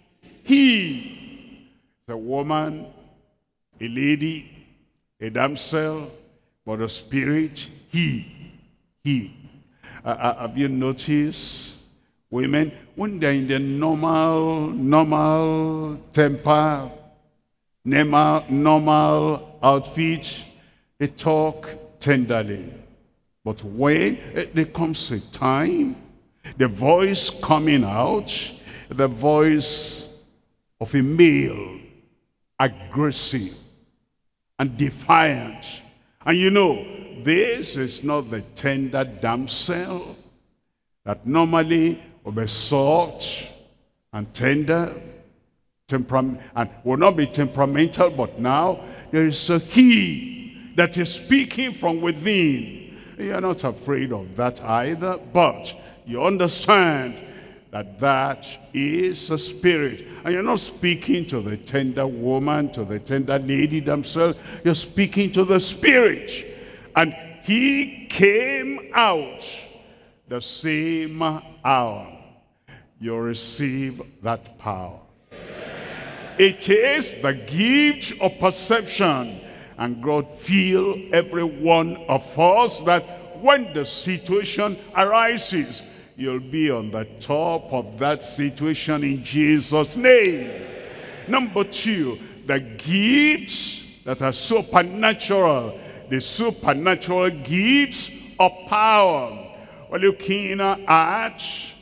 he, the woman, a lady, a damsel, but a spirit, he. Have you noticed women, when they're in the normal temper, normal outfit, they talk tenderly. But when there comes a time, the voice coming out, the voice of a male, aggressive and defiant. And you know, this is not the tender damsel that normally will be soft and tender, and will not be temperamental, but now there is a he that is speaking from within. You're not afraid of that either, but you understand that that is a spirit. And you're not speaking to the tender woman, to the tender lady themselves. You're speaking to the spirit. And he came out the same hour. You receive that power. It is the gift of perception. And God feel every one of us that when the situation arises, you'll be on the top of that situation in Jesus' name. Number two, the gifts that are supernatural, the supernatural gifts of power. We're looking at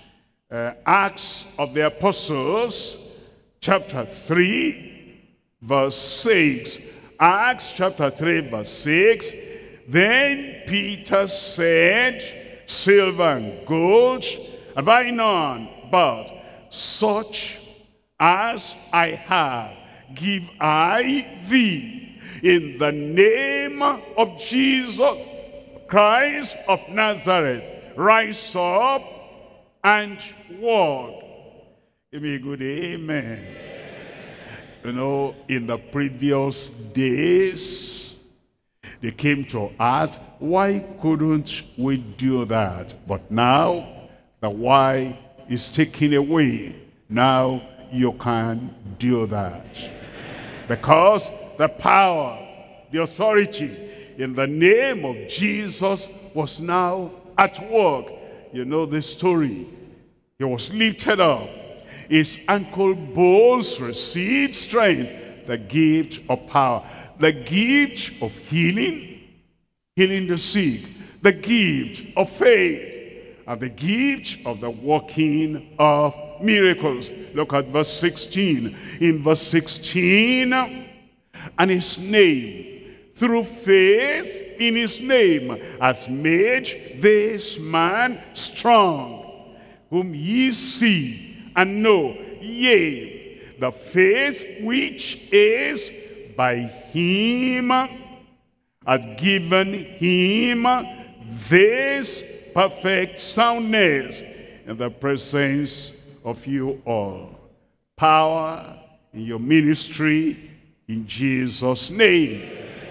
Acts of the Apostles, chapter 3, verse 6. Acts chapter 3 verse 6, then Peter said, silver and gold have I none, but such as I have give I thee, in the name of Jesus Christ of Nazareth, rise up and walk. Give me a good amen. You know, in the previous days, they came to ask, why couldn't we do that? But now, the why is taken away. Now you can do that. Because the power, the authority in the name of Jesus was now at work. You know the story. He was lifted up. His ankle bones received strength, the gift of power, the gift of healing the sick, the gift of faith, and the gift of the working of miracles. Look at verse 16. In verse 16, and his name, through faith in his name, has made this man strong, whom ye see and know, yea, the faith which is by him hath given him this perfect soundness in the presence of you all. Power in your ministry in Jesus' name.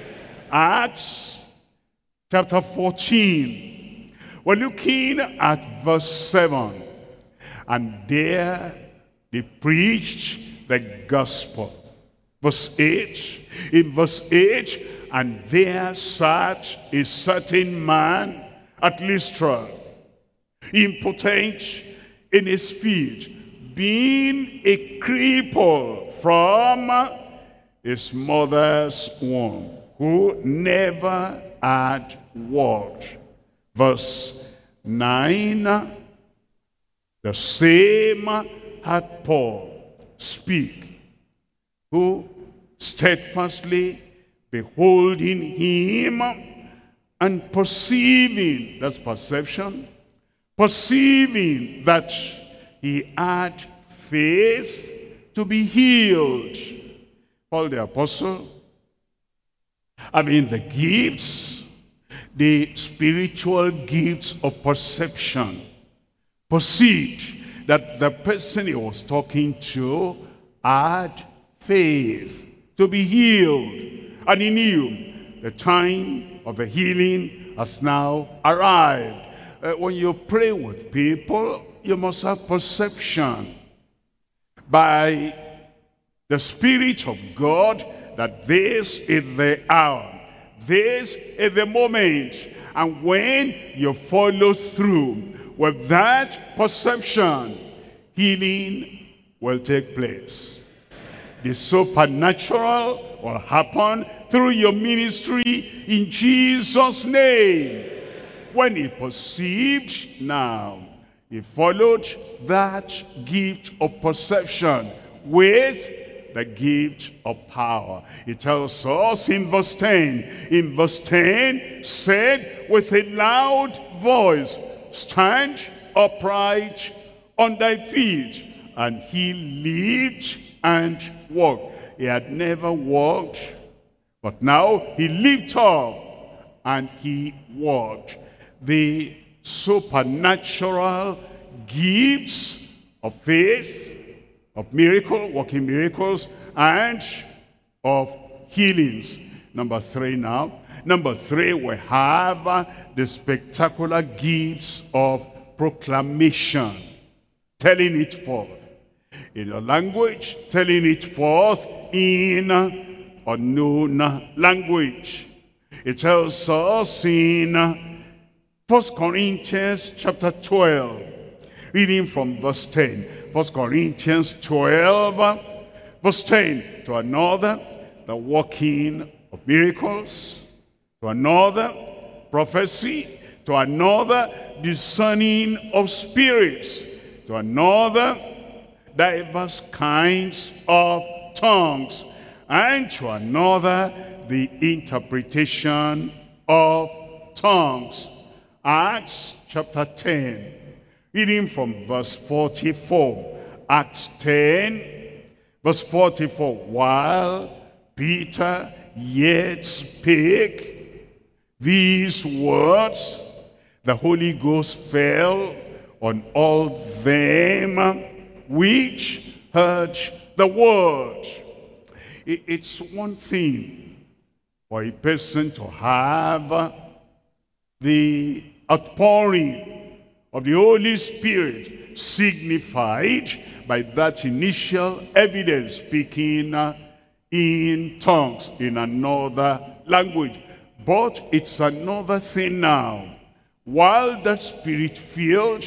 Acts chapter 14. We're looking at verse 7. And there they preached the gospel. Verse 8. In verse 8, and there sat a certain man at Lystra, impotent in his feet, being a cripple from his mother's womb, who never had walked. Verse 9, the same had Paul speak, who steadfastly beholding him and perceiving, that's perception, perceiving that he had faith to be healed. Paul the apostle, having the gifts, the spiritual gifts of perception, perceived that the person he was talking to had faith to be healed. And he knew the time of the healing has now arrived. When you pray with people, you must have perception by the Spirit of God that this is the hour, this is the moment. And when you follow through with that perception, healing will take place. The supernatural will happen through your ministry in Jesus' name. When he perceived, now he followed that gift of perception with the gift of power. It tells us in verse 10. In verse 10, said with a loud voice, stand upright on thy feet. And he leaped and walked. He had never walked, but now he leaped up and he walked. The supernatural gifts of faith, of miracle, working miracles, and of healings. Number 3 now. Number 3, we have the spectacular gifts of proclamation, telling it forth in a language, telling it forth in unknown language. It tells us in 1 Corinthians chapter 12, reading from verse 10. 1 Corinthians 12, verse 10. To another, the working of miracles. To another, prophecy. To another, discerning of spirits. To another, diverse kinds of tongues. And to another, the interpretation of tongues. Acts chapter 10, reading from verse 44. Acts 10, verse 44. While Peter yet spake these words, the Holy Ghost fell on all them which heard the word. It's one thing for a person to have the outpouring of the Holy Spirit signified by that initial evidence, speaking in tongues in another language. But it's another thing now. While that spirit-filled,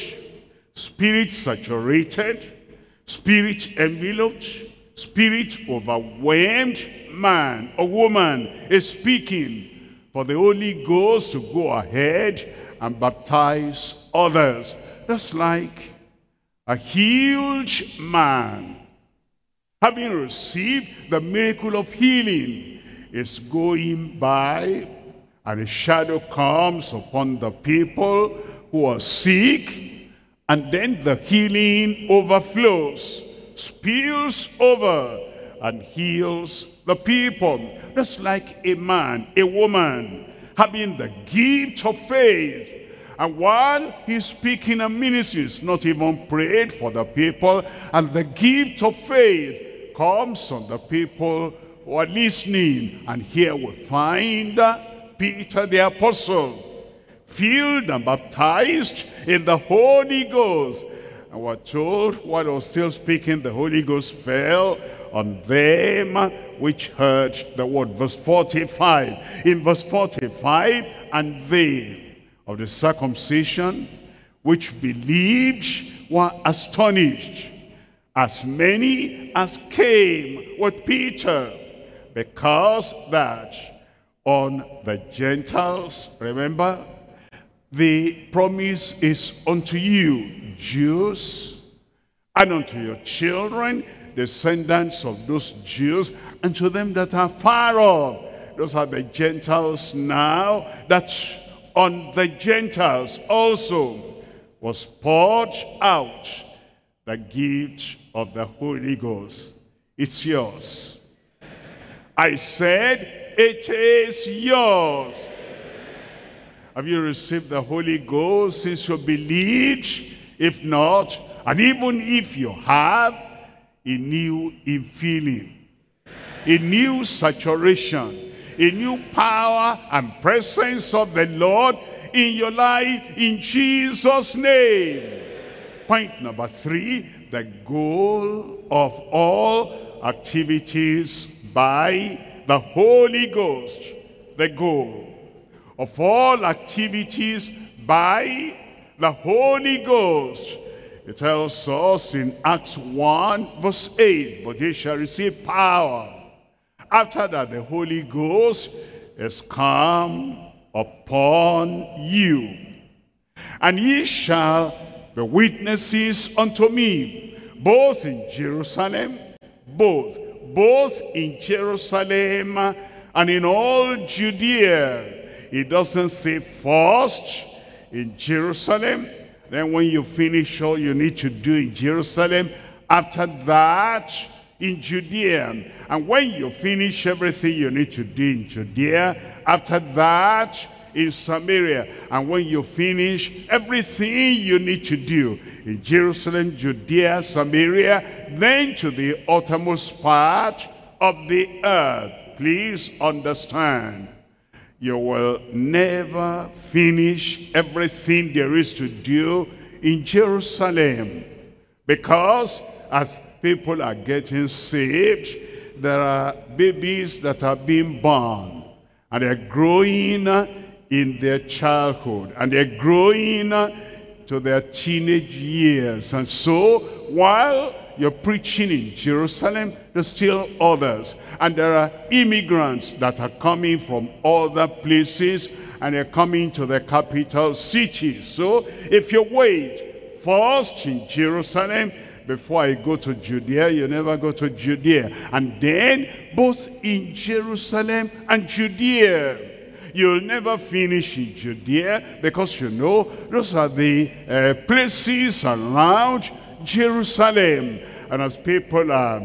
spirit-saturated, spirit-enveloped, spirit-overwhelmed man or woman is speaking, for the Holy Ghost to go ahead and baptize others. That's like a huge man, having received the miracle of healing, is going by, and a shadow comes upon the people who are sick, and then the healing overflows. spills over and heals the people. That's like a man, a woman, having the gift of faith. And while he's speaking and ministry, he's not even prayed for the people, and the gift of faith comes on the people who are listening. And here we find Peter the apostle, filled and baptized in the Holy Ghost. And we're told, while he was still speaking, the Holy Ghost fell on them which heard the word. Verse 45. In verse 45, and they of the circumcision which believed were astonished, as many as came with Peter, because that on the Gentiles, remember, the promise is unto you, Jews, and unto your children, descendants of those Jews, and to them that are far off. Those are the Gentiles now, that on the Gentiles also was poured out the gift of the Holy Ghost. It's yours. I said, it is yours. Have you received the Holy Ghost since you believed? If not, and even if you have, a new infilling, a new saturation, a new power and presence of the Lord in your life, in Jesus' name. Point number 3, the goal of all activities by the Holy Ghost. The goal of all activities by the Holy Ghost. It tells us in Acts 1 verse 8, but ye shall receive power after that the Holy Ghost is come upon you. And ye shall be witnesses unto me, both in Jerusalem, both in Jerusalem and in all Judea. It doesn't say first in Jerusalem, then when you finish all you need to do in Jerusalem, after that in Judea. And when you finish everything you need to do in Judea, after that in Samaria. And when you finish everything you need to do in Jerusalem, Judea, Samaria, then to the uttermost part of the earth. Please understand, you will never finish everything there is to do in Jerusalem. Because as people are getting saved, there are babies that are being born. And they're growing in their childhood. And they're growing to their teenage years. And so, while you're preaching in Jerusalem, there's still others. And there are immigrants that are coming from other places, and they're coming to the capital city. So if you wait first in Jerusalem, before I go to Judea, you never go to Judea. And then both in Jerusalem and Judea, you'll never finish in Judea, because you know those are the places around Jerusalem. And as people are,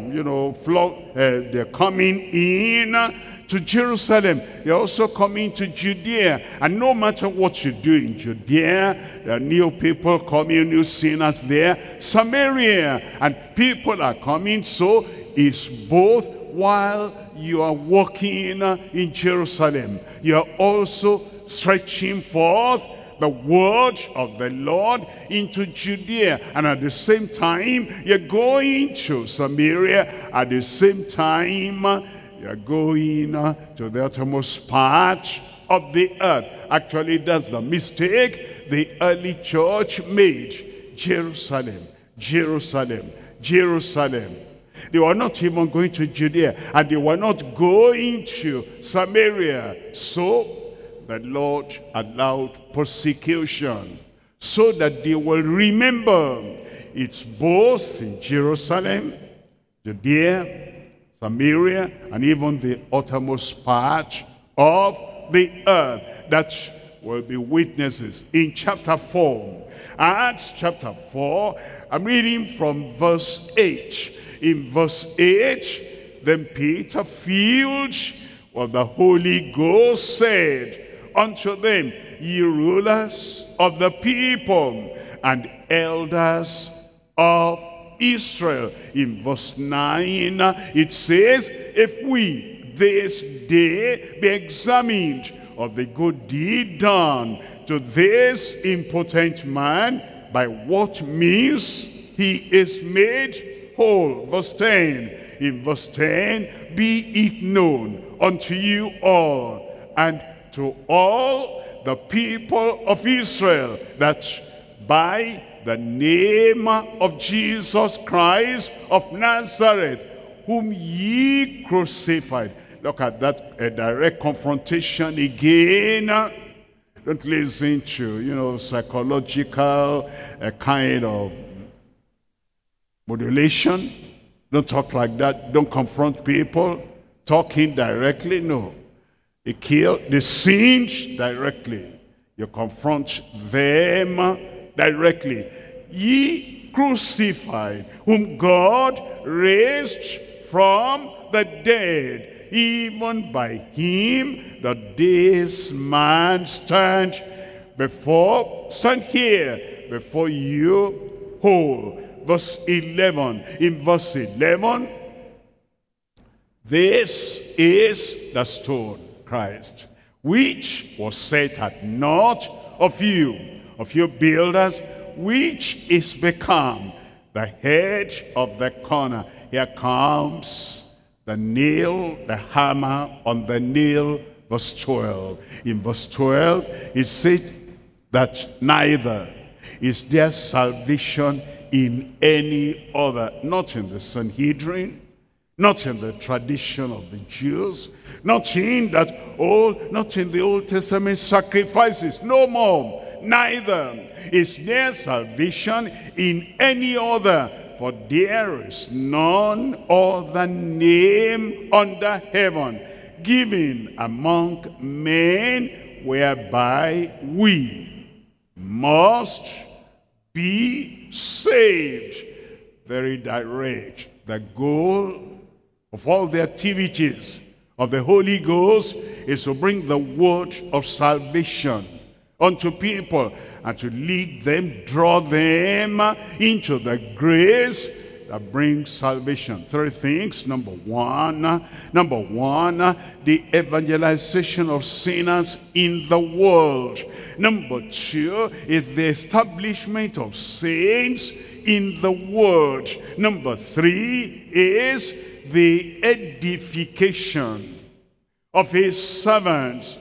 they're coming in to Jerusalem, they're also coming to Judea. And no matter what you do in Judea, there are new people coming, new sinners there. Samaria, and people are coming. So it's both. While you are walking in Jerusalem, you are also stretching forth the word of the Lord into Judea. And at the same time, you're going to Samaria. At the same time, you're going to the uttermost part of the earth. Actually, that's the mistake the early church made. Jerusalem, Jerusalem, Jerusalem. They were not even going to Judea, and they were not going to Samaria. So the Lord allowed persecution so that they will remember it's both in Jerusalem, Judea, Samaria, and even the uttermost part of the earth. That will be witnesses. In chapter 4, Acts chapter 4, I'm reading from verse 8. In verse 8, then Peter, filled with the Holy Ghost, said unto them, ye rulers of the people and elders of Israel. In verse 9, it says, if we this day be examined of the good deed done to this impotent man, by what means he is made whole. Verse 10. In verse 10, be it known unto you all and to all the people of Israel that by the name of Jesus Christ of Nazareth, whom ye crucified. Look at that direct confrontation again. Don't listen to, psychological kind of modulation. Don't talk like that. Don't confront people. Talking directly, no. They sinned directly. You confront them directly. Ye crucified, whom God raised from the dead. Even by him that this man stand here before you whole. Verse 11. In verse 11, this is the stone, Christ, which was set at naught of you builders, which is become the head of the corner. Here comes the nail, the hammer on the nail. Verse 12. In verse 12, it says that neither is there salvation in any other, not in the Sanhedrin, not in the tradition of the Jews, not in the Old Testament sacrifices, no more. Neither is there salvation in any other, for there is none other name under heaven given among men whereby we must be saved. Very direct. The goal of all the activities of the Holy Ghost is to bring the word of salvation unto people and to lead them, draw them into the grace that brings salvation. Three things. Number one, the evangelization of sinners in the world. Number two is the establishment of saints in the world. Number three is the edification of his servants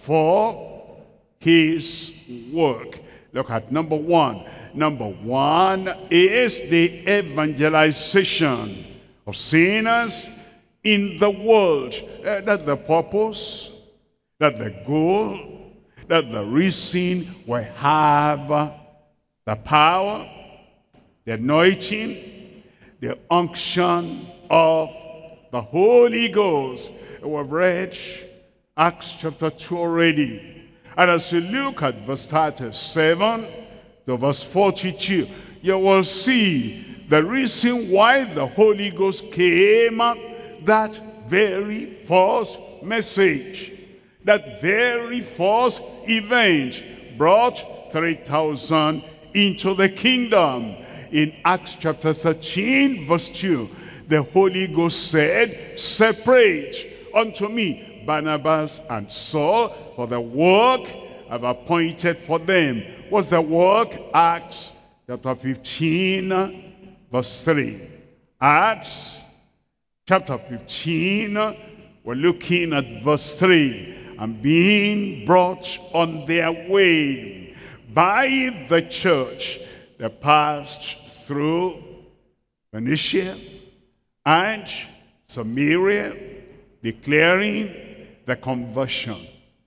for his work. Look at number one. Number one is the evangelization of sinners in the world. That's the purpose, that's the goal, that's the reason we have the power, the anointing, the unction of the Holy Ghost. We've read Acts chapter 2 already. And as you look at verse 37 to verse 42, you will see the reason why the Holy Ghost came, that very first message, that very first event brought 3,000 into the kingdom. In Acts chapter 13 verse 2, the Holy Ghost said, separate unto me Barnabas and Saul for the work I've appointed for them. What's the work? Acts chapter 15 verse 3. Acts chapter 15, we're looking at verse 3. And being brought on their way by the church, they passed through Phoenicia and Samaria, declaring the conversion.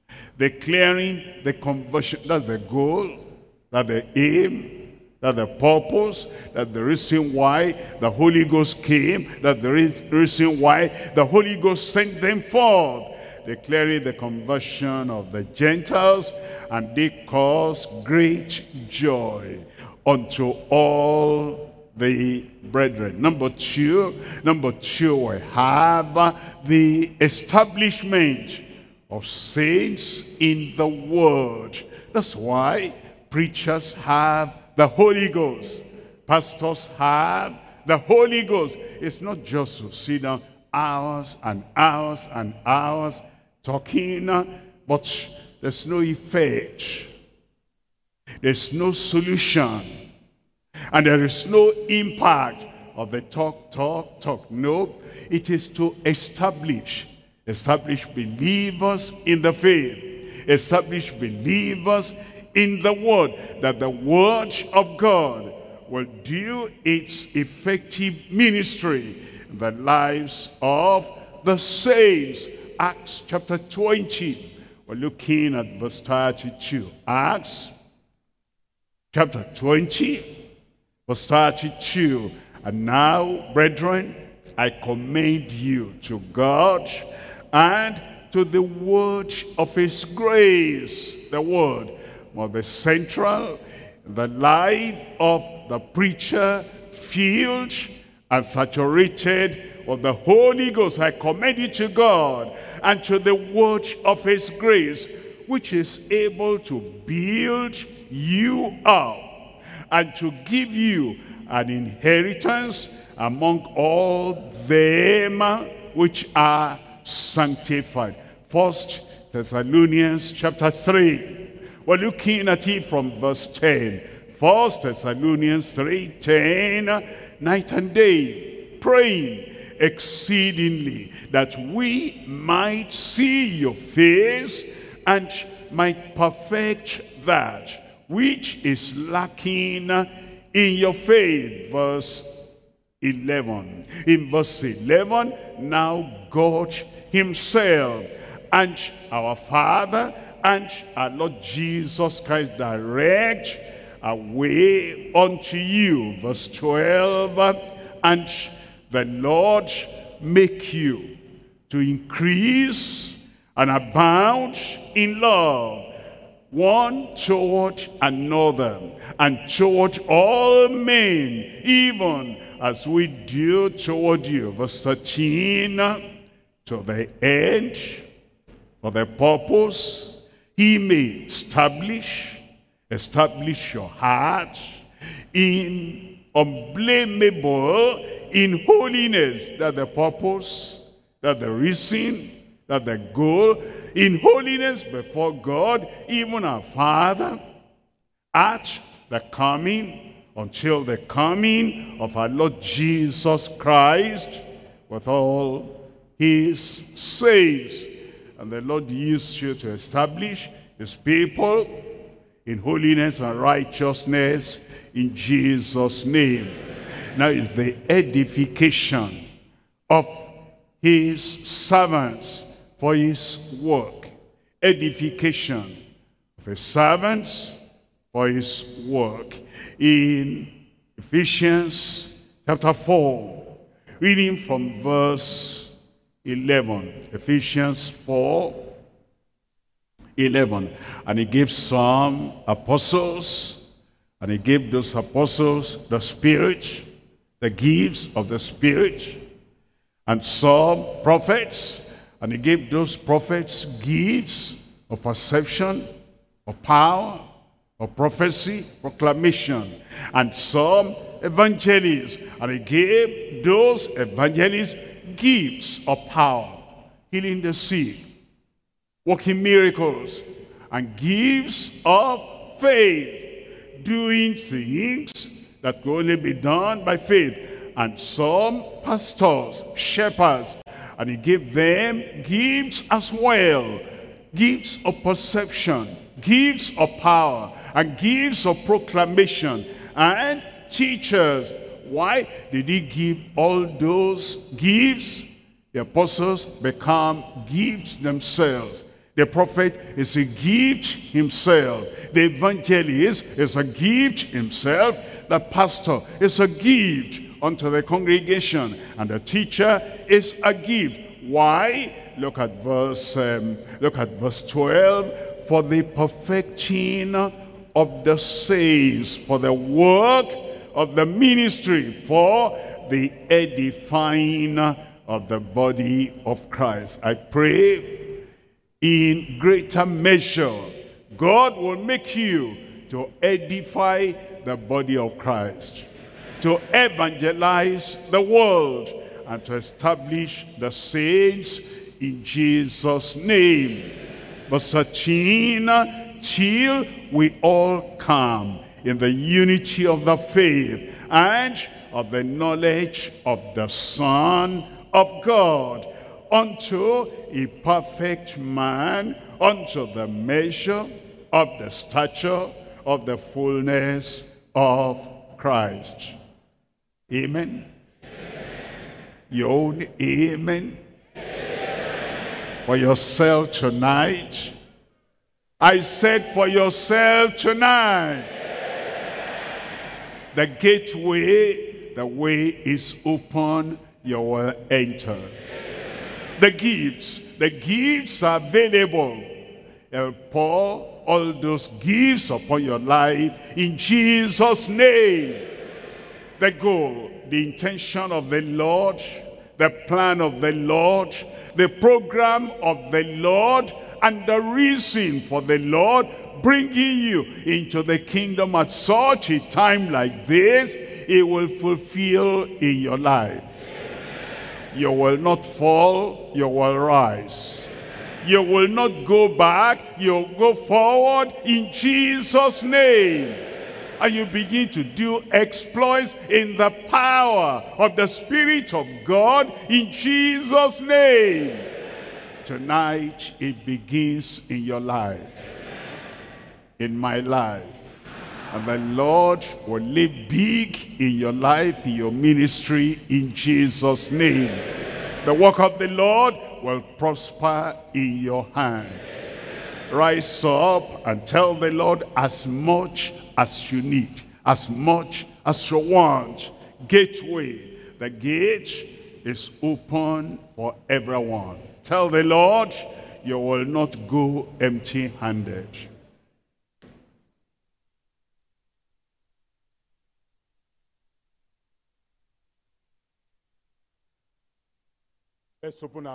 Declaring the conversion. That's the goal, that's the aim, that's the purpose, that's the reason why the Holy Ghost came, that's the reason why the Holy Ghost sent them forth. declaring the conversion of the Gentiles, and they caused great joy unto all the brethren. Number two, we have the establishment of saints in the word. That's why preachers have the Holy Ghost. Pastors have the Holy Ghost. It's not just to sit down hours and hours and hours talking, but there's no effect. There's no solution. And there is no impact of the talk. No, it is to establish believers in the faith, establish believers in the word, that the word of God will do its effective ministry in the lives of the saints. Acts chapter 20, we're looking at verse 32. Acts chapter 20, verse 32. And now, brethren, I commend you to God and to the word of his grace. The word must be central in the life of the preacher, filled and saturated with the Holy Ghost. I commend you to God and to the word of his grace, which is able to build you up and to give you an inheritance among all them which are sanctified. 1 Thessalonians chapter 3. We're looking at it from verse 10. 1 Thessalonians 3:10, night and day, praying exceedingly that we might see your face and might perfect that which is lacking in your faith. Verse 11. In verse 11, now God himself and our Father and our Lord Jesus Christ direct our way unto you. Verse 12, and the Lord make you to increase and abound in love one toward another and toward all men, even as we do toward you. Verse 13, to the end, for the purpose he may establish your heart in unblameable, in holiness. That's the purpose, that's the reason, that's the goal. In holiness before God, even our Father, at the coming, until the coming of our Lord Jesus Christ with all his saints. And the Lord used you to establish his people in holiness and righteousness in Jesus' name. Now is the edification of his servants for his work. Edification of his servants for his work. In Ephesians chapter 4, reading from verse 11. Ephesians 4:11. And he gave some apostles, and he gave those apostles the Spirit, the gifts of the Spirit, and some prophets, and he gave those prophets gifts of perception, of power, of prophecy, proclamation, and some evangelists, and he gave those evangelists gifts of power, healing the sick, working miracles, and gifts of faith, doing things that can only be done by faith. And some pastors, shepherds, and he gave them gifts as well, gifts of perception, gifts of power, and gifts of proclamation, and teachers. Why did he give all those gifts? The apostles become gifts themselves. The prophet is a gift himself. The evangelist is a gift himself. The pastor is a gift unto the congregation. And the teacher is a gift. Why? Look at verse 12. For the perfecting of the saints, for the work of the ministry, for the edifying of the body of Christ. I pray in greater measure, God will make you to edify the body of Christ, to evangelize the world, and to establish the saints in Jesus' name. Verse 13, till we all come in the unity of the faith and of the knowledge of the Son of God, unto a perfect man, unto the measure of the stature of the fullness of Christ. Amen. Your own amen. For yourself tonight. I said for yourself tonight. The gateway, the way is open, you will enter. The gifts are available. I'll pour all those gifts upon your life in Jesus' name. The goal, the intention of the Lord, the plan of the Lord, the program of the Lord, and the reason for the Lord bringing you into the kingdom at such a time like this, it will fulfill in your life. You will not fall, you will rise. You will not go back, you'll go forward in Jesus' name. And you begin to do exploits in the power of the Spirit of God in Jesus' name. Tonight, it begins in your life, in my life. And the Lord will live big in your life, in your ministry, in Jesus' name. The work of the Lord will prosper in your hand. Rise up and tell the Lord as much as you need, as much as you want. Gateway, the gate is open for everyone. Tell the Lord, you will not go empty-handed. Let's open our